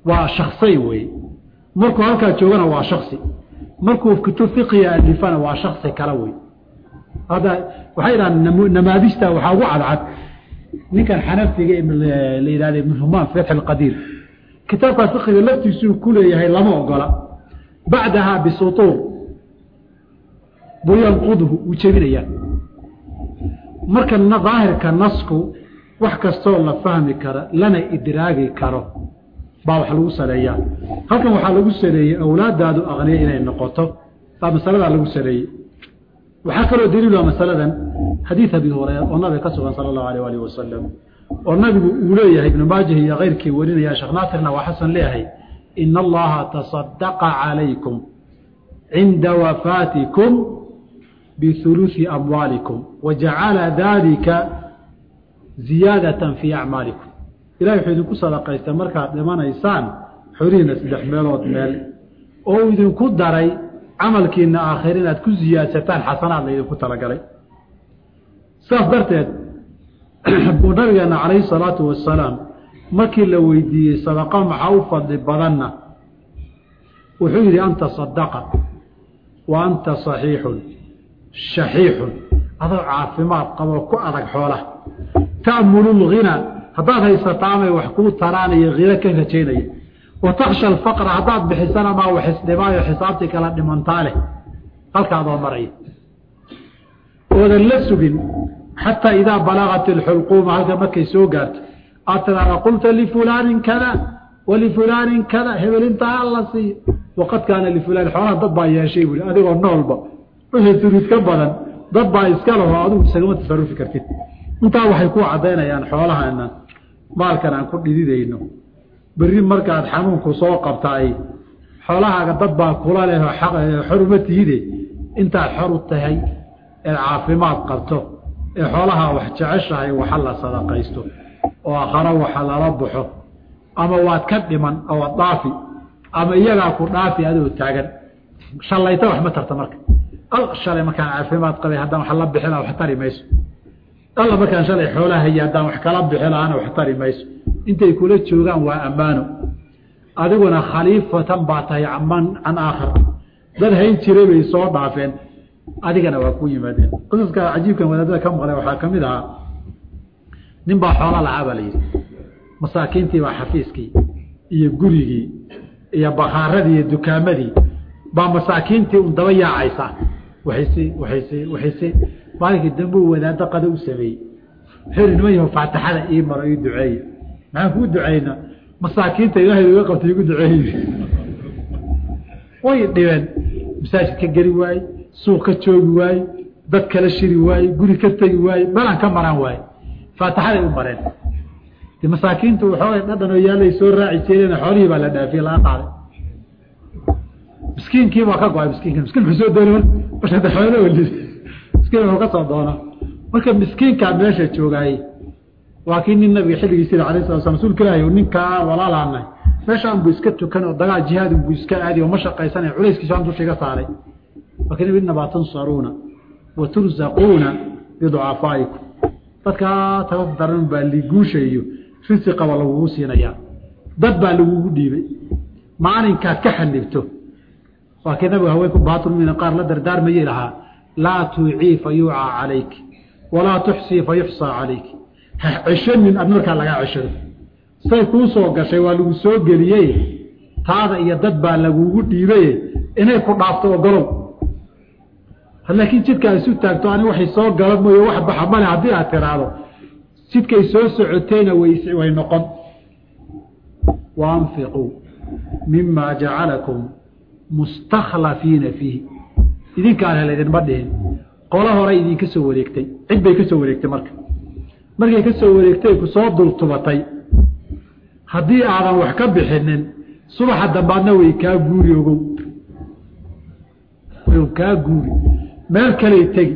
وشخصي وي مركو هلكا جوغنا waa shakhsi markuu kutub fiqiga alifana waa shakhsi kala way hada waxay yiraahdaan namaadista waxa ugu cadcad ninkan xanafiga la yiraahdo ibn Humam Fath al-Qadir kitabka fiqiga laftiisu ku leeyahay lama ogola bacdaha bisutur buyan qudhu wajibinaya marka naahirka nasku wax kasto la fahmi kara lana idraagi karo baa wax lagu sareeyaa halkan waxa lagu sareeyay awlaadaadu aqniye inay noqoto taa masalada lagu sareeyay waxa kale oo daliil ah masaladan hadith abi hurayra oo nabi ka sugan sallallahu alayhi wa sallam oo nabigu uu leeyahay ibn Majah iyo qeyrkii warinaya Sheekh Naasirna waa xasan leeyahay inna allaha tasaddaqa alaykum inda wafatikum bi thuluthi amwalikum wa ja'ala dhalika ziyadatan fi a'malikum ilaahay wuxuu idinku sadaqaystay markaad dhimanaysaan xuriina saddex meelood meel oo idinku daray amalkiina aakhiriin aad ku ziyaasataan xasanaad la idinku talagalay saas darteed buu nabigeena calayhi salaatu wassalaam markii la weydiiyey sadaqa maxaa u fadli badanna wuxuu yidhi anta sadaqa wa anta saxiixun shaxiixun adoo caafimaad qabo ku adag xoolaha ta'mulu lghina haddaad haysataamay wax kuu taraanaya qiiro ka rajaynaya wa takhsha alfaqra haddaad bixisana maa wax isdhimaayo xisaabtii kala dhimantaa leh halkaadoo maraya oodan la sugin xataa idaa balagat alxulquuma halka markay soo gaarto aad tiraahda qulta lifulaanin kada walifulaanin kada hebel intaa alla siiyo waqad kaana lifulaan xoolaha dad baa yeeshay buuli adigoo noolba wixii turid ka badan dad baa iska laho adigu isagama tasarufi kartid intaa waxay ku cadaynayaan xoolahaana maalkan aan ku dhididayno bari markaad xanuunku soo qabtay xoolahaaga dad baa kula leh xaq xurmatiide inta xor u tahay ee caafimaad qabto ee xoolaha wax jeceshahay waxa la sadaqaysto oo aakhara waxa la rabaxo ama waad ka dhiman oo dhaafi ama iyaga ku dhaafi adoo taagan shalayta wax ma tarta marka al shalay markaan caafimaad qabay haddana waxa la bixina wax tari mayso alla markaan shalay xoolaha hayaadaan wax kala bixinaana wax tari mayso intay kula joogaan waa amaano adiguna khaliifatan baa tahay aman an aakhir dad hayn jiray bay soo dhaafeen adigana waa ku yimaadeen qisaska cajiibkan wadaadada ka maqlay waxa kamid ah nin baa xoolo la cabalay masaakiintii baa xafiiskii iyo gurigii iyo bakaaradii iyo dukaamadii baa masaakiintii u daba yaacaysa waxaysi waxaysi waxaysi maalinka dambu wadaada qada u sameeyay xiriirmayo faataxada iyo mar ay duceeyay maxaan ku duceeyna masaakiinta ilaahay uga qabtay ugu duceeyay way dhibeen masaajidka gari waay suuq ka joogi waay dad kala shiri waay guri ka tagi waay balan ka maran waay faataxada u mareen di masaakiintu waxay dhadan oo yaalay soo raaci jireen xoolihii baa la dhaafiyay la qaaday miskiinkii waa ka go'ay miskiinka miskiin xusoo doono bashada xoolo wali miskiin oo ka soo doona marka miskiinka meesha joogay waa kii nin nabiga xilligiisa calayhi salaam rasuulka ilaahay oo ninka walaalaanay meeshaan buu iska tukan oo dagaal jihaad buu iska aadi oo ma shaqaysanay culayskiisa aan dushiga saaray laakiin ibn nabaatan saruuna wa turzaquna bidu'afaikum dadka tababaran baa liguushayo risiqa wala uu siinaya dad baa lagu dhiibay maalinka ka xanibto laakiin nabiga haween ku baatul min qaar la dardaarmayay laha la tu'i fa yu'a alayk wala tuhsi fa yuhsa alayk عشان من أمريكا لقى عشر سيكوسو قشي والو سو قليي هذا يدبع لقوه ديبه إنه يكون عفتو وقلو لكن سيدك يسو تاكتو عني وحي سو قلب مو يوحب بحمالي عبدي اعتراضه سيدك يسو سعوتين وينقض وانفقوا مما جعلكم مستخلفين فيه إذن كان هلا إذن بدهن قوله رأي إذن كسو وليكتي عدبي كسو وليكتي مركب markay ka soo wareegtay ku soo dul tubatay hadii aadan wax ka bixinin subax dambaadna way ka guuri ogow way ka guuri meel kale tag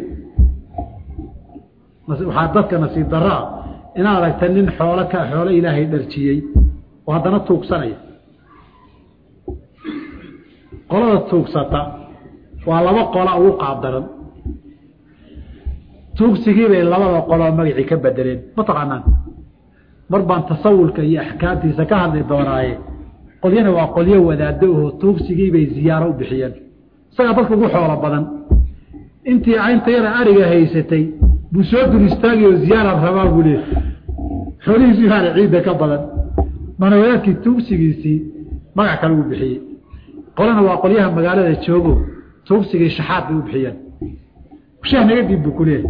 waxa dadka nasiib daraa in aragta nin xoolo ka xoolo ilaahay dharjiyay oo hadana tuugsanay qolada tuugsata waa laba qola ugu qaadaran tuugsigii bay labada qolo magaci ka bedeleen ma taqaanaan mar baan tasawulka iyo ahkaamtiisa ka hadli doonaaye qolyana waa qolyo wadaado oo tuugsigii bay ziyaaro u bixiyeen isaga dadku ugu xoolo badan intii aynta yara ariga haysatay buu soo dur istaagay oo ziyaara rabaa buu leeyahay xoolihiisii hore ciida ka badan mana wadaadkii tuugsigiisii magac kale u bixiyey qolana waa qolyaha magaalada joogo tuugsigii shaxaad bay u bixiyeen shaah naga dib buu ku leeyahay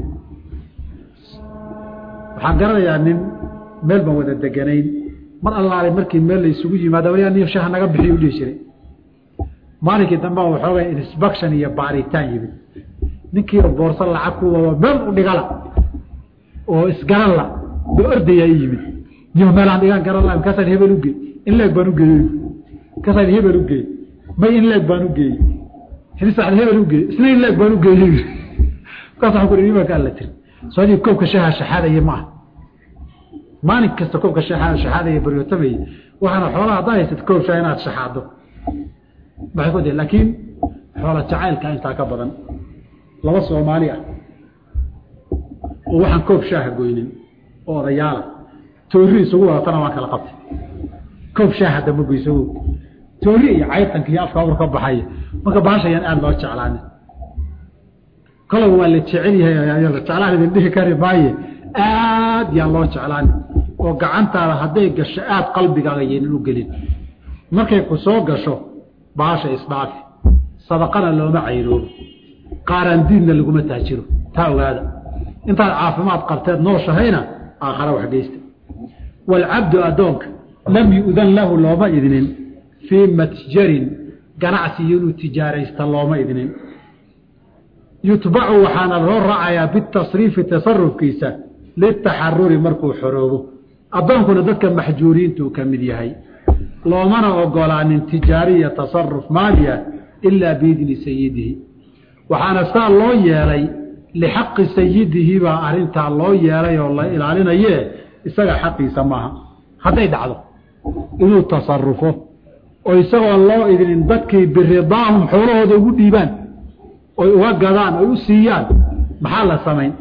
waxaan garanayaa nin meel baan wada deganayn mar allaale markii meel la isugu yimaado waliyaa nin shaah naga bixiyo u dhihi jiray maalinkii dambe waxoogay inspection iyo baaritaan yimid ninkii boorso lacag ku wada meel u dhigala oo isgaran la buu ordaya yimid niyo meel aan dhigan garan la kasal hebel u geey in leeg baan u geeyay kasal hebel u geey ma in leeg baan u geeyay xilisa hebel u geey isna in leeg baan u geeyay kasal ku riiba ka la tir soo koobka shaaha shahaadaya ma maalin kasta koobka shaaha shahaadaya baryotamay waxana xoolaha daaysid koob shaah inaad shahaado maxay ku dii laakiin xoola jacaylka inta ka badan laba Soomaali ah oo waxaan koob shaah gooynin oo odayaal toori isugu wadatana waan kala qabtay koob shaah dama goyso toori iyo caytanka iyo afka warka baxay marka baashayaan aad loo jeclaan kala waa la jecel yahay ayaa la jeclaan in dhihi kari baaye aad yaa loo jeclaan oo gacantaada haday gasho aad qalbigaaga yeelin u gelin markay ku soo gasho baasha isdhaaf sadaqana looma cayro qaaran diinna lagu ma taajiro taa ogaada inta caafimaad qabteed noo shahayna aakhara wax geeysta wal abdu adonk lam yu'dan lahu looma idinin fi matjarin ganacsi yunu tijaaraysta looma idinin yutba'u waxana loo raacayaa bit tasriif tasarruf kiisa litaharruri markuu xoroobo adonkuna dadka maxjuuriintu kamid yahay loomana ogolaanin tijaariya tasarruf maaliya illa biidni sayyidihi waxaana saa loo yeelay لحق سيده با arrinta loo yeelay oo la ilaalinaye isaga xaqiisa maaha haday dhacdo inuu tasarrufo oo isagoo loo idin dadkii biridaahum xoolahooda ugu dhiibaan oo uga gadaan oo u siiyaan maxaa la sameyn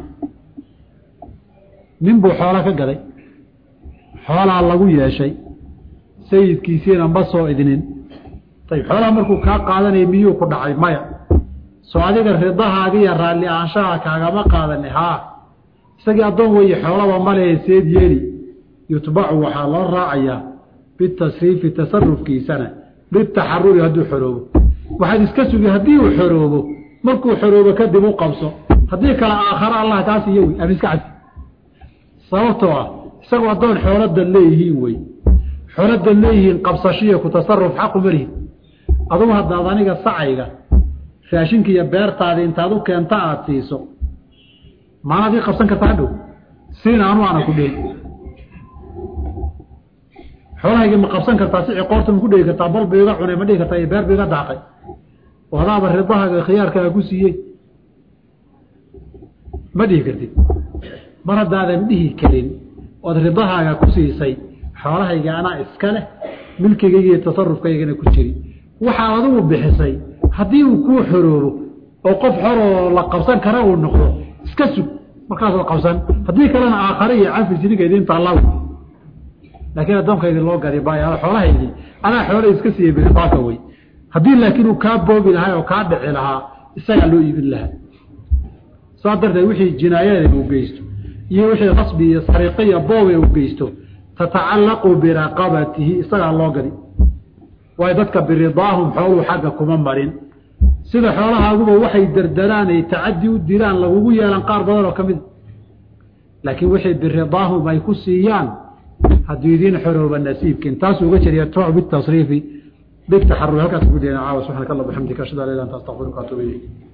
nin buu xoolo ka gaday xoolaha lagu yeeshay sayidkiisina ma soo idinin tay xoolaha markuu ka qaadanay miyuu ku dhacay maya soo adiga ridahaaga iyo raali aanshaha kaaga ma qaadan ha isagii adoon way xoolaba male seed yeeli yutba'u waxa la raacaya bit tasriif tasarrufkiisana bit taharrur hadu xoroobo waxa iska sugi hadii uu xoroobo markuu xoroobo kadib uu qabso hadii kala aakhara Allah taasi yawi aan iska cad sababtoo ah isagoo adoon xoolada leeyihiin way xoolada leeyihiin qabsashiyo ku tasarruf xaq mari adoo hadda aniga sacayga raashinka iyo beertaada intaad u keenta aad siiso maadii qabsan kartaa dhow siin aanu ana ku dheey xoolahayga ma qabsan kartaa si qoorta ku dheey kartaa bal beega cunay ma dhigi kartaa beer beega daaqay wadaaba ridahaaga khiyaarka ku siiyay ma dhigi kartid maradaada dhihi karin oo ridahaaga ku siisay xoolahayga ana iska leh milkigayga iyo tasarrufkayga ku jiri waxa aad u bixisay hadii uu ku xoroobo oo qof xoro la qabsan kara uu noqdo iska sug markaas la qabsan hadii kalena aakhariya cafi jiniga idinta Allah laakiin adoonkeeda loo gaday baa xoolahaydi ana xoolo iska siiyay bilfaaka way hadii laakiin uu ka boobi lahaa oo ka dhici lahaa isaga loo iibin lahaa saadar wixii jinaayada uu geysto iyo wixii qasbi iyo sariqiya boobe uu geysto tatacallaqu bi raqabatihi isaga loo gaday way dadka biridaahum xoolo xaga kuma marin sida xoolahaaguba waxay dardaraan ay taadi u diraan lagu yeelan qaar badan oo kamid laakiin wixii biridaahum ay ku siiyaan hadiidin xorooba nasiibkin taas uga jariya toob bit tasriifi bit taharrur halkaas gudeena caawa subhanaka allah bihamdika ashhadu an la ilaha illa anta astaghfiruka wa atubu ilayk